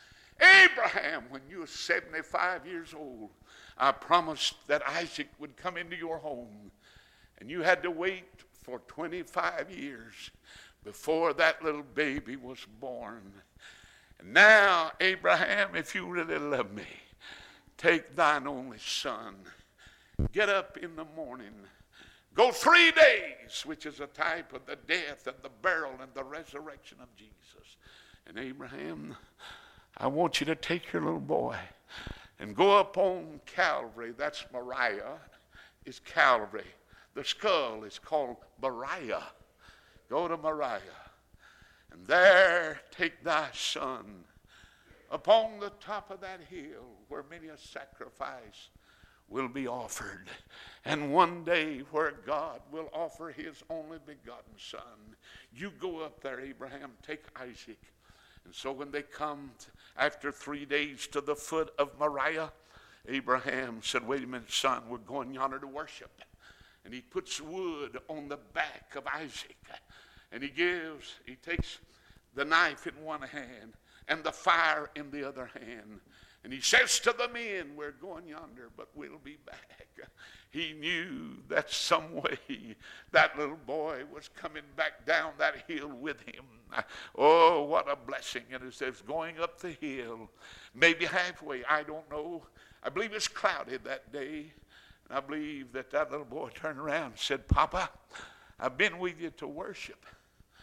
Abraham, when you were seventy-five years old, I promised that Isaac would come into your home. And you had to wait for twenty-five years before that little baby was born. And now, Abraham, if you really love me, take thine only son. Get up in the morning. Go three days, which is a type of the death and the burial and the resurrection of Jesus. And Abraham, I want you to take your little boy and go up on Calvary. That's Moriah, is Calvary. The skull is called Moriah. Go to Moriah. And there take thy son upon the top of that hill where many a sacrifice will be offered. And one day where God will offer his only begotten son. You go up there, Abraham, take Isaac. And so when they come to, after three days to the foot of Moriah, Abraham said, wait a minute, son, we're going yonder to worship. And he puts wood on the back of Isaac. And he gives, he takes the knife in one hand and the fire in the other hand. And he says to the men, we're going yonder, but we'll be back. He knew that some way that little boy was coming back down that hill with him. Oh, what a blessing it is. It's going up the hill, maybe halfway, I don't know. I believe it's cloudy that day. And I believe that that little boy turned around and said, Papa, I've been with you to worship.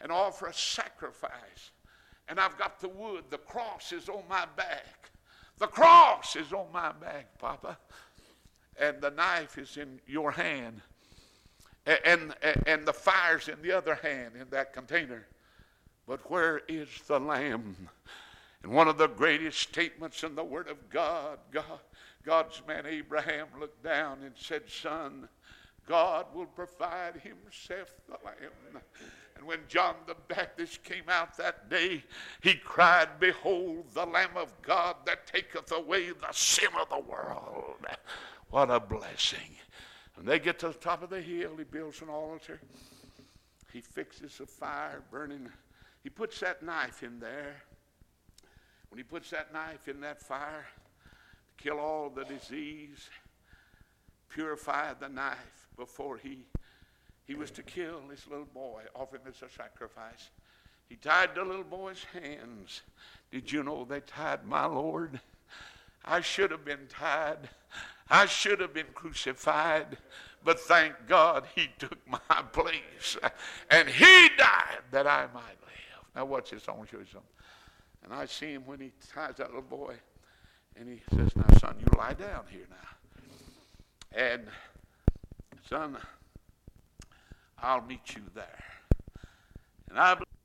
and offer a sacrifice. And I've got the wood. The cross is on my back. The cross is on my back, Papa. And the knife is in your hand. And, and, and the fire's in the other hand in that container. But where is the lamb? And one of the greatest statements in the Word of God, God, God's man Abraham looked down and said, son, God will provide himself the lamb. And when John the Baptist came out that day, he cried, behold, the Lamb of God that taketh away the sin of the world. What a blessing. When they get to the top of the hill, he builds an altar. He fixes a fire burning. He puts that knife in there. When he puts that knife in that fire, to kill all the disease, purify the knife before he, he was to kill this little boy, offer him as a sacrifice. He tied the little boy's hands. Did you know they tied my Lord? I should have been tied. I should have been crucified. But thank God he took my place. And he died that I might live. Now watch this. I want to show you something. And I see him when he ties that little boy. And he says, now son, you lie down here now. And son, I'll meet you there. And I believe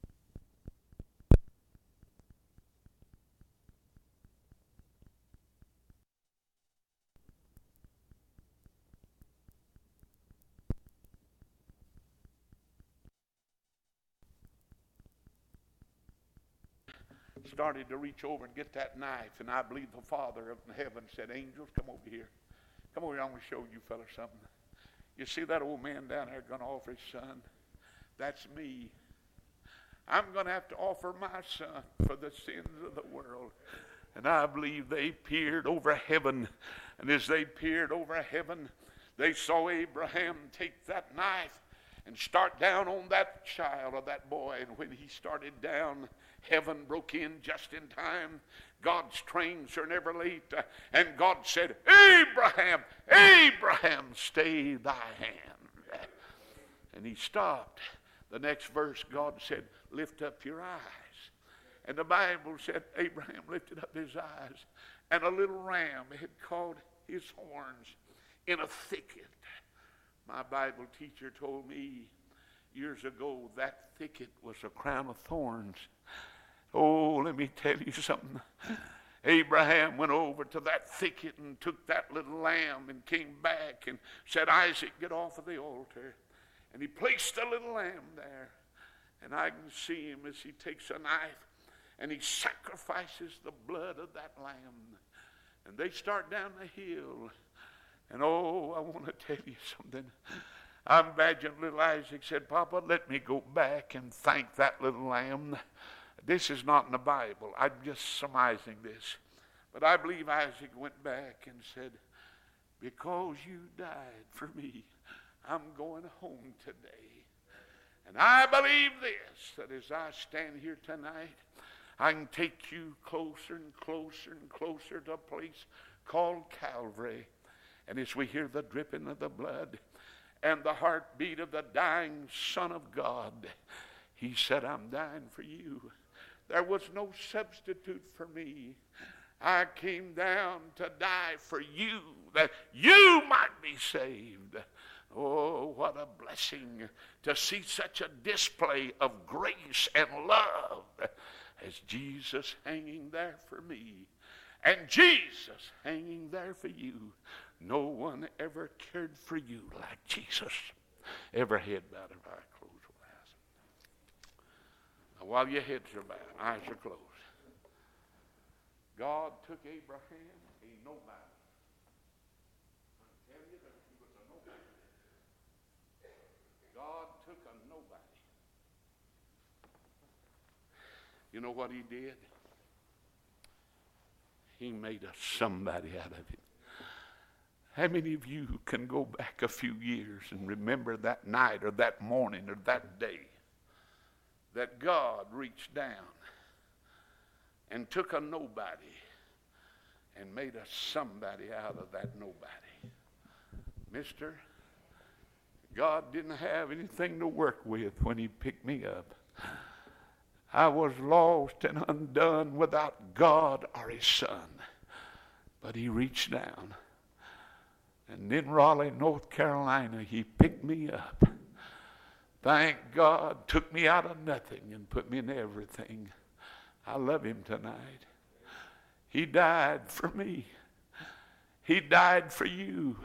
started to reach over and get that knife, and I believe the Father up in heaven said, angels, come over here. Come over here, I'm going to show you fellas something. You see that old man down there going to offer his son? That's me. I'm going to have to offer my son for the sins of the world. And I believe they peered over heaven, and as they peered over heaven, they saw Abraham take that knife and start down on that child or that boy. And when he started down, heaven broke in just in time. God's trains are never late. And God said, Abraham, Abraham, stay thy hand. And he stopped. The next verse, God said, lift up your eyes. And the Bible said, Abraham lifted up his eyes, and a little ram had caught his horns in a thicket. My Bible teacher told me years ago that thicket was a crown of thorns. Oh, let me tell you something. Abraham went over to that thicket and took that little lamb and came back and said, Isaac, get off of the altar. And he placed the little lamb there. And I can see him as he takes a knife and he sacrifices the blood of that lamb. And they start down the hill. And oh, I want to tell you something. I imagine little Isaac said, Papa, let me go back and thank that little lamb. This is not in the Bible. I'm just surmising this. But I believe Isaac went back and said, because you died for me, I'm going home today. And I believe this, that as I stand here tonight, I can take you closer and closer and closer to a place called Calvary. And as we hear the dripping of the blood and the heartbeat of the dying Son of God, he said, I'm dying for you. There was no substitute for me. I came down to die for you, that you might be saved. Oh, what a blessing to see such a display of grace and love as Jesus hanging there for me and Jesus hanging there for you. No one ever cared for you like Jesus. Every head bowed and eyes closed. Now, while your heads are bowed, eyes are closed. God took Abraham, a nobody. I tell you that he was a nobody. God took a nobody. You know what he did? He made a somebody out of him. How many of you can go back a few years and remember that night or that morning or that day that God reached down and took a nobody and made a somebody out of that nobody? Mister, God didn't have anything to work with when he picked me up. I was lost and undone without God or his son. But he reached down. And in Raleigh, North Carolina, he picked me up. Thank God, took me out of nothing and put me in everything. I love him tonight. He died for me. He died for you.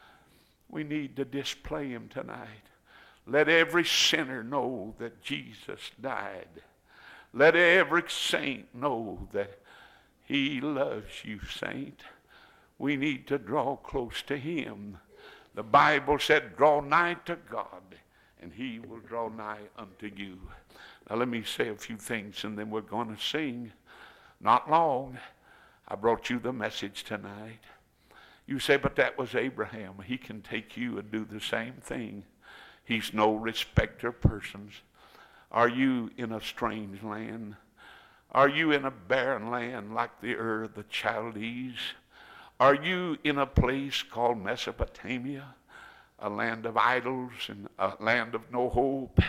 We need to display him tonight. Let every sinner know that Jesus died. Let every saint know that he loves you, saint. We need to draw close to him. The Bible said, draw nigh to God, and he will draw nigh unto you. Now let me say a few things, and then we're going to sing. Not long. I brought you the message tonight. You say, but that was Abraham. He can take you and do the same thing. He's no respecter of persons. Are you in a strange land? Are you in a barren land like the Ur of the Chaldees? Are you in a place called Mesopotamia, a land of idols and a land of no hope?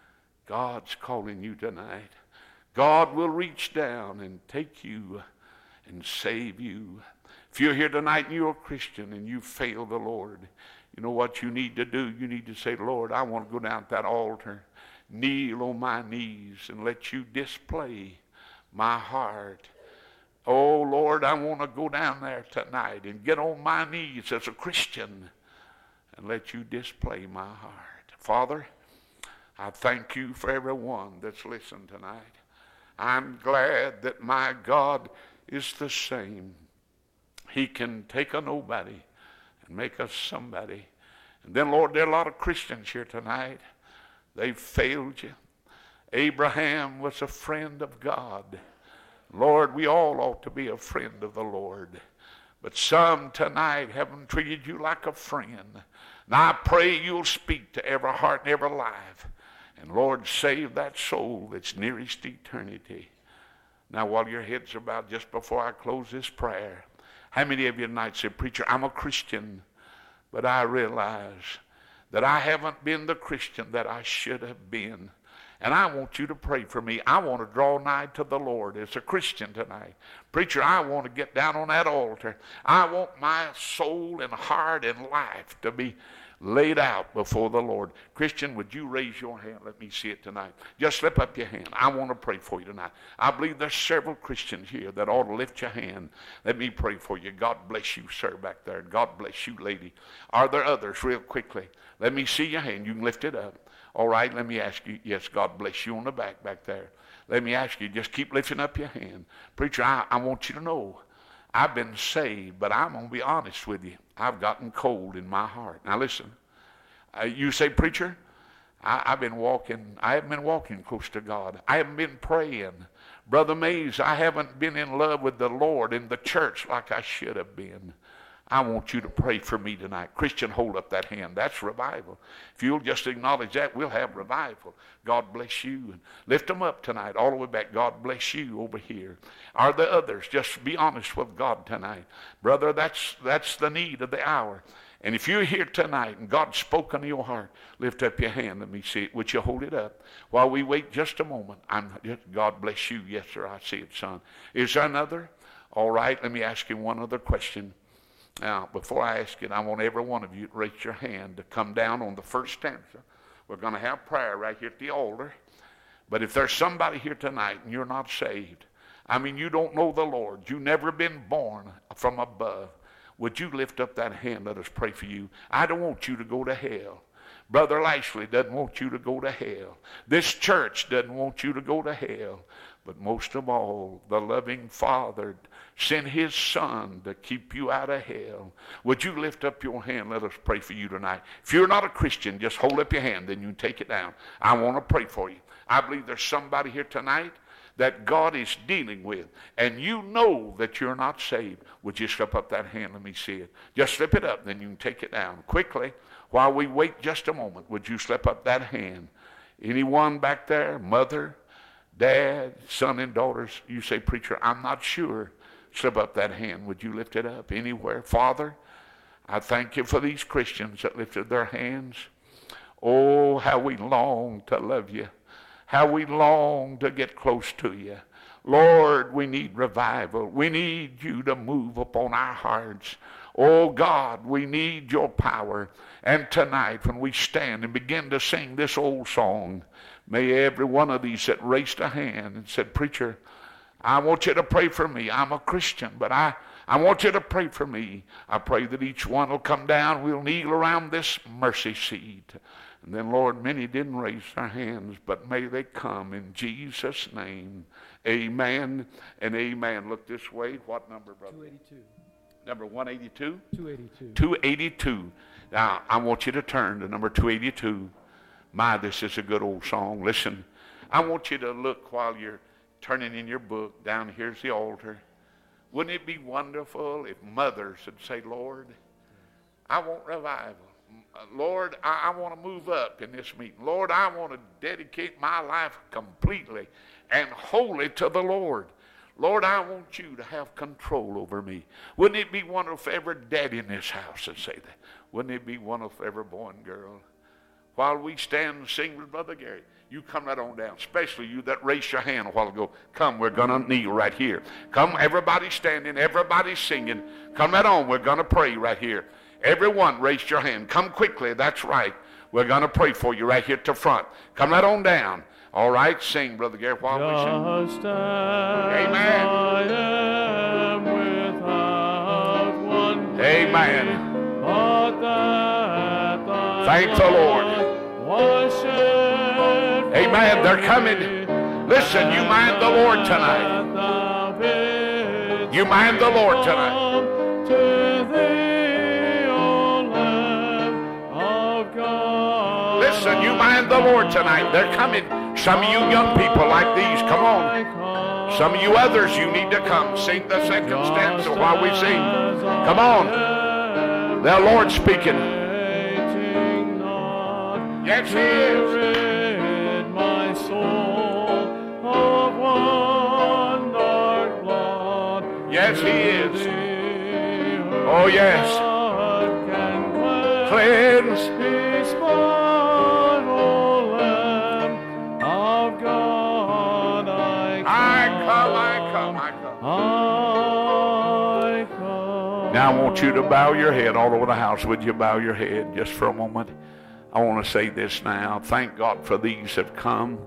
God's calling you tonight. God will reach down and take you and save you. If you're here tonight and you're a Christian and you fail the Lord, you know what you need to do? You need to say, Lord, I want to go down to that altar, kneel on my knees, and let you display my heart. Oh, Lord, I want to go down there tonight and get on my knees as a Christian and let you display my heart. Father, I thank you for everyone that's listened tonight. I'm glad that my God is the same. He can take a nobody and make us somebody. And then, Lord, there are a lot of Christians here tonight. They've failed you. Abraham was a friend of God. Lord, we all ought to be a friend of the Lord. But some tonight haven't treated you like a friend. Now I pray you'll speak to every heart and every life. And Lord, save that soul that's nearest eternity. Now while your heads are bowed, just before I close this prayer, how many of you tonight say, preacher, I'm a Christian, but I realize that I haven't been the Christian that I should have been. And I want you to pray for me. I want to draw nigh to the Lord as a Christian tonight. Preacher, I want to get down on that altar. I want my soul and heart and life to be laid out before the Lord. Christian, would you raise your hand? Let me see it tonight. Just slip up your hand. I want to pray for you tonight. I believe there's several Christians here that ought to lift your hand. Let me pray for you. God bless you, sir, back there. God bless you, lady. Are there others, real quickly? Let me see your hand. You can lift it up. All right, let me ask you. Yes, God bless you on the back back there. Let me ask you, just keep lifting up your hand. Preacher, I, I want you to know I've been saved, but I'm going to be honest with you. I've gotten cold in my heart. Now listen, uh, you say, preacher, I, I've been walking, I haven't been walking close to God. I haven't been praying. Brother Mays, I haven't been in love with the Lord in the church like I should have been. I want you to pray for me tonight. Christian, hold up that hand. That's revival. If you'll just acknowledge that, we'll have revival. God bless you. And lift them up tonight, all the way back. God bless you over here. Are there others? Just be honest with God tonight. Brother, that's, that's the need of the hour. And if you're here tonight and God's spoken to your heart, lift up your hand. Let me see it. Would you hold it up? While we wait just a moment. I'm, God bless you. Yes, sir, I see it, son. Is there another? All right, let me ask you one other question. Now, before I ask it, I want every one of you to raise your hand to come down on the first stanza. We're going to have prayer right here at the altar. But if there's somebody here tonight and you're not saved, I mean, you don't know the Lord, you've never been born from above, would you lift up that hand? Let us pray for you. I don't want you to go to hell. Brother Lashley doesn't want you to go to hell. This church doesn't want you to go to hell. But most of all, the loving Father sent his Son to keep you out of hell. Would you lift up your hand? Let us pray for you tonight. If you're not a Christian, just hold up your hand, then you can take it down. I want to pray for you. I believe there's somebody here tonight that God is dealing with, and you know that you're not saved. Would you slip up that hand? Let me see it. Just slip it up, then you can take it down. Quickly, while we wait just a moment, would you slip up that hand? Anyone back there? Mother, dad, son and daughters, you say, preacher, I'm not sure. Slip up that hand. Would you lift it up anywhere? Father, I thank you for these Christians that lifted their hands. Oh, how we long to love you. How we long to get close to you. Lord, we need revival. We need you to move upon our hearts. Oh God, we need your power. And tonight when we stand and begin to sing this old song, may every one of these that raised a hand and said, preacher, I want you to pray for me. I'm a Christian, but I, I want you to pray for me. I pray that each one will come down. We'll kneel around this mercy seat. And then, Lord, many didn't raise their hands, but may they come in Jesus' name. Amen and amen. Look this way. What number, brother? two eighty-two. Number one eighty-two? two eighty-two. two eighty-two. Now, I want you to turn to number two eighty-two. My, this is a good old song. Listen, I want you to look while you're turning in your book. Down here's the altar. Wouldn't it be wonderful if mothers would say, Lord, I want revival. Lord, I, I want to move up in this meeting. Lord, I want to dedicate my life completely and wholly to the Lord. Lord, I want you to have control over me. Wouldn't it be wonderful if every daddy in this house would say that? Wouldn't it be wonderful if every boy and girl? While we stand and sing with Brother Gary, you come right on down, especially you that raised your hand a while ago. Come, we're going to kneel right here. Come, everybody standing, everybody singing. Come right on, we're going to pray right here. Everyone raised your hand. Come quickly, that's right. We're going to pray for you right here at the front. Come right on down. All right, sing, Brother Gary, while we sing. Amen. I am without one Amen. but that thy Thank the Lord. blood was shed for Amen. They're coming. me, Listen, you mind the Lord tonight. that thou bidst You mind the Lord tonight. come to thee, O Lamb of God. Listen, you mind the Lord tonight. They're coming. Some of you young people like these, come on. Some of you others, you need to come. Sing the second stanza while we sing. Come on. The Lord's speaking. Yes, He is. Rid my soul of one dark blood. Yes, He is. Thee, Oh, yes. blood can cleanse Cleanse. His blood, O Lamb of God. I I come, I come, I come. I come. Now I want you to bow your head all over the house. Would you bow your head just for a moment? I want to say this now. Thank God for these that have come.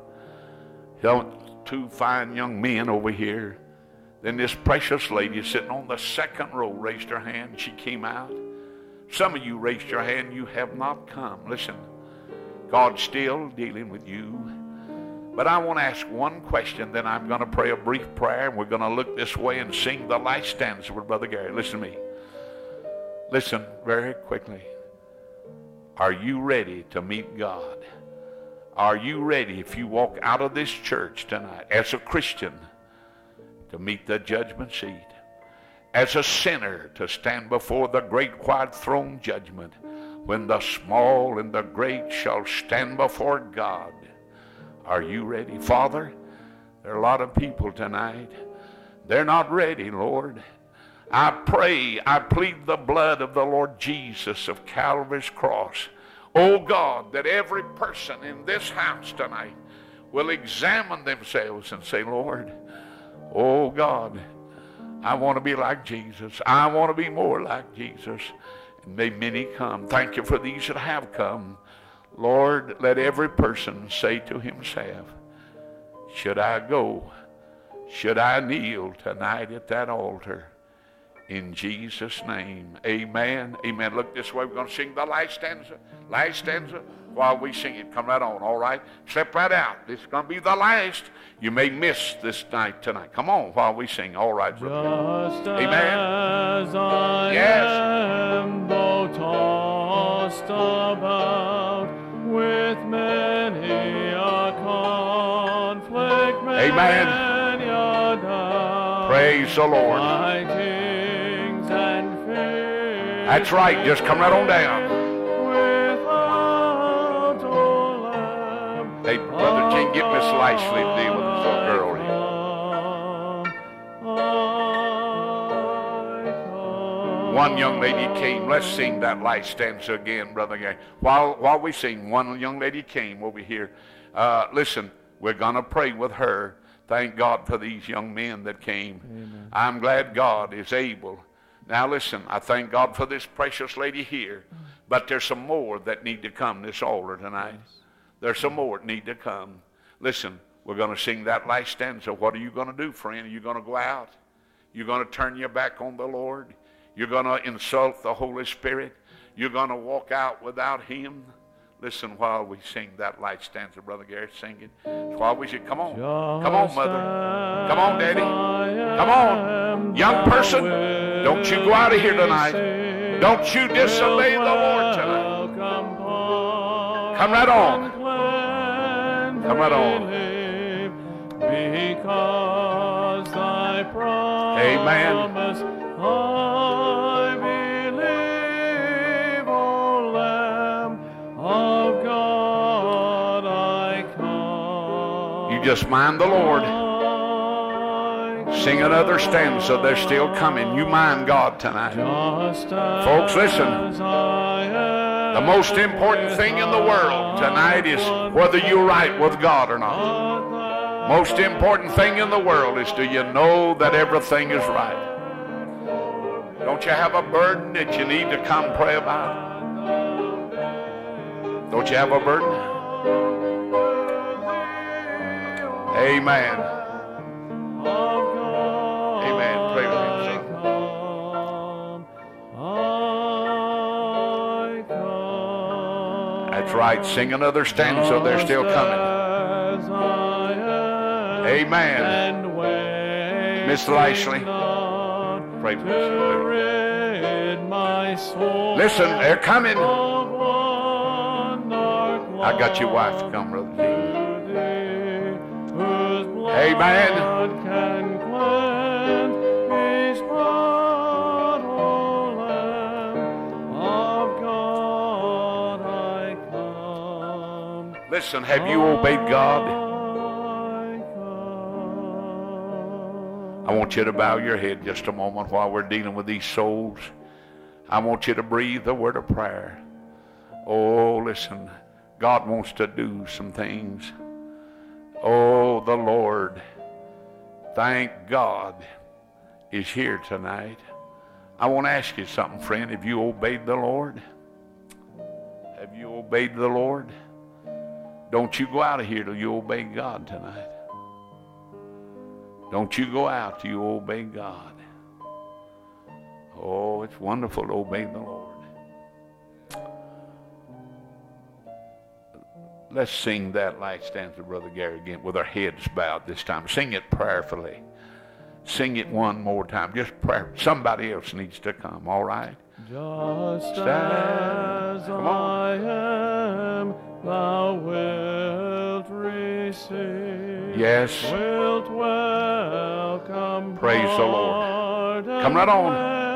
Two fine young men over here. Then this precious lady sitting on the second row raised her hand. She came out. Some of you raised your hand. You have not come. Listen, God's still dealing with you. But I want to ask one question. Then I'm going to pray a brief prayer. And we're going to look this way and sing the last stanza with Brother Gary. Listen to me. Listen very quickly. Are you ready to meet God? Are you ready, if you walk out of this church tonight as a Christian, to meet the judgment seat? As a sinner, to stand before the great white throne judgment, when the small and the great shall stand before God? Are you ready? Father, there are a lot of people tonight. They're not ready, Lord. I pray, I plead the blood of the Lord Jesus of Calvary's cross. Oh God, that every person in this house tonight will examine themselves and say, Lord, oh God, I want to be like Jesus. I want to be more like Jesus. And may many come. Thank you for these that have come. Lord, let every person say to himself, should I go? Should I kneel tonight at that altar? In Jesus' name, amen, amen. Look this way. We're going to sing the last stanza. Last stanza. While we sing it, come right on, all right? Step right out. This is going to be the last. You may miss this night tonight. Come on while we sing. All right, brother. Just Amen. as I Yes. am, though tossed about with many a conflict, Amen. many a doubt, Praise the Lord. fightings and fears. That's right. Just come right on down. Without, O Lamb Hey, Brother King, get Miss Lashley to deal with this little girl here. I come. One young lady came. Let's sing that last stanza again, Brother Gary. While, while we sing, one young lady came over here. Uh, listen, we're going to pray with her. Thank God for these young men that came. Amen. I'm glad God is able. Now listen, I thank God for this precious lady here. But there's some more that need to come this altar tonight. There's some more that need to come. Listen, we're going to sing that last stanza. What are you going to do, friend? Are you going to go out? You're going to turn your back on the Lord? You're going to insult the Holy Spirit? You're going to walk out without Him? Listen while we sing that last stanza, Brother Gary, sing it. While we sing, come on. Come on, Mother. Come on, Daddy. Come on. Young person, don't you go out of here tonight. Don't you disobey the Lord tonight. Come right on. Come right on. Because thy promise, Amen. I believe, O Lamb of God, I come. You just mind the Lord. Sing another stanza. They're still coming. You mind God tonight. Folks, listen. The most important thing in the world tonight is whether you're right with God or not. Most important thing in the world is, do you know that everything is right? Don't you have a burden that you need to come pray about? Don't you have a burden? Amen. Amen. Pray with him, son. That's right. Sing another stanza. They're still coming. Amen. Miss Lashley, pray for us. Listen, they're coming. I got your wife to come, Brother Dean. Amen. Listen, have you obeyed God? I want you to bow your head just a moment while we're dealing with these souls. I want you to breathe a word of prayer. Oh, listen, God wants to do some things. Oh, the Lord, thank God, is here tonight. I want to ask you something, friend. Have you obeyed the Lord? Have you obeyed the Lord? Don't you go out of here till you obey God tonight. Don't you go out till you obey God. Oh, it's wonderful to obey the Lord. Let's sing that last stanza, Brother Gary, again with our heads bowed this time. Sing it prayerfully. Sing it one more time. Just prayer. Somebody else needs to come, all right? Just Stand. as Come on. I am, thou wilt receive. Yes. Wilt welcome. Praise the Lord. Come right on.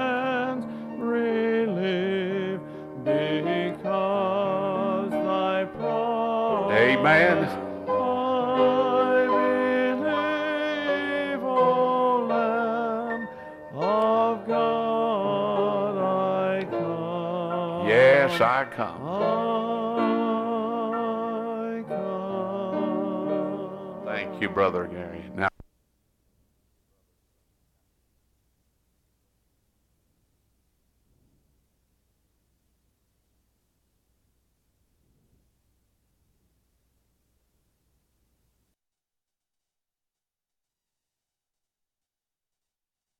Relieve, because thy promise. Amen. I believe, O Lamb of God, I come. Yes, I come. I come. Thank you, Brother Gary. Now.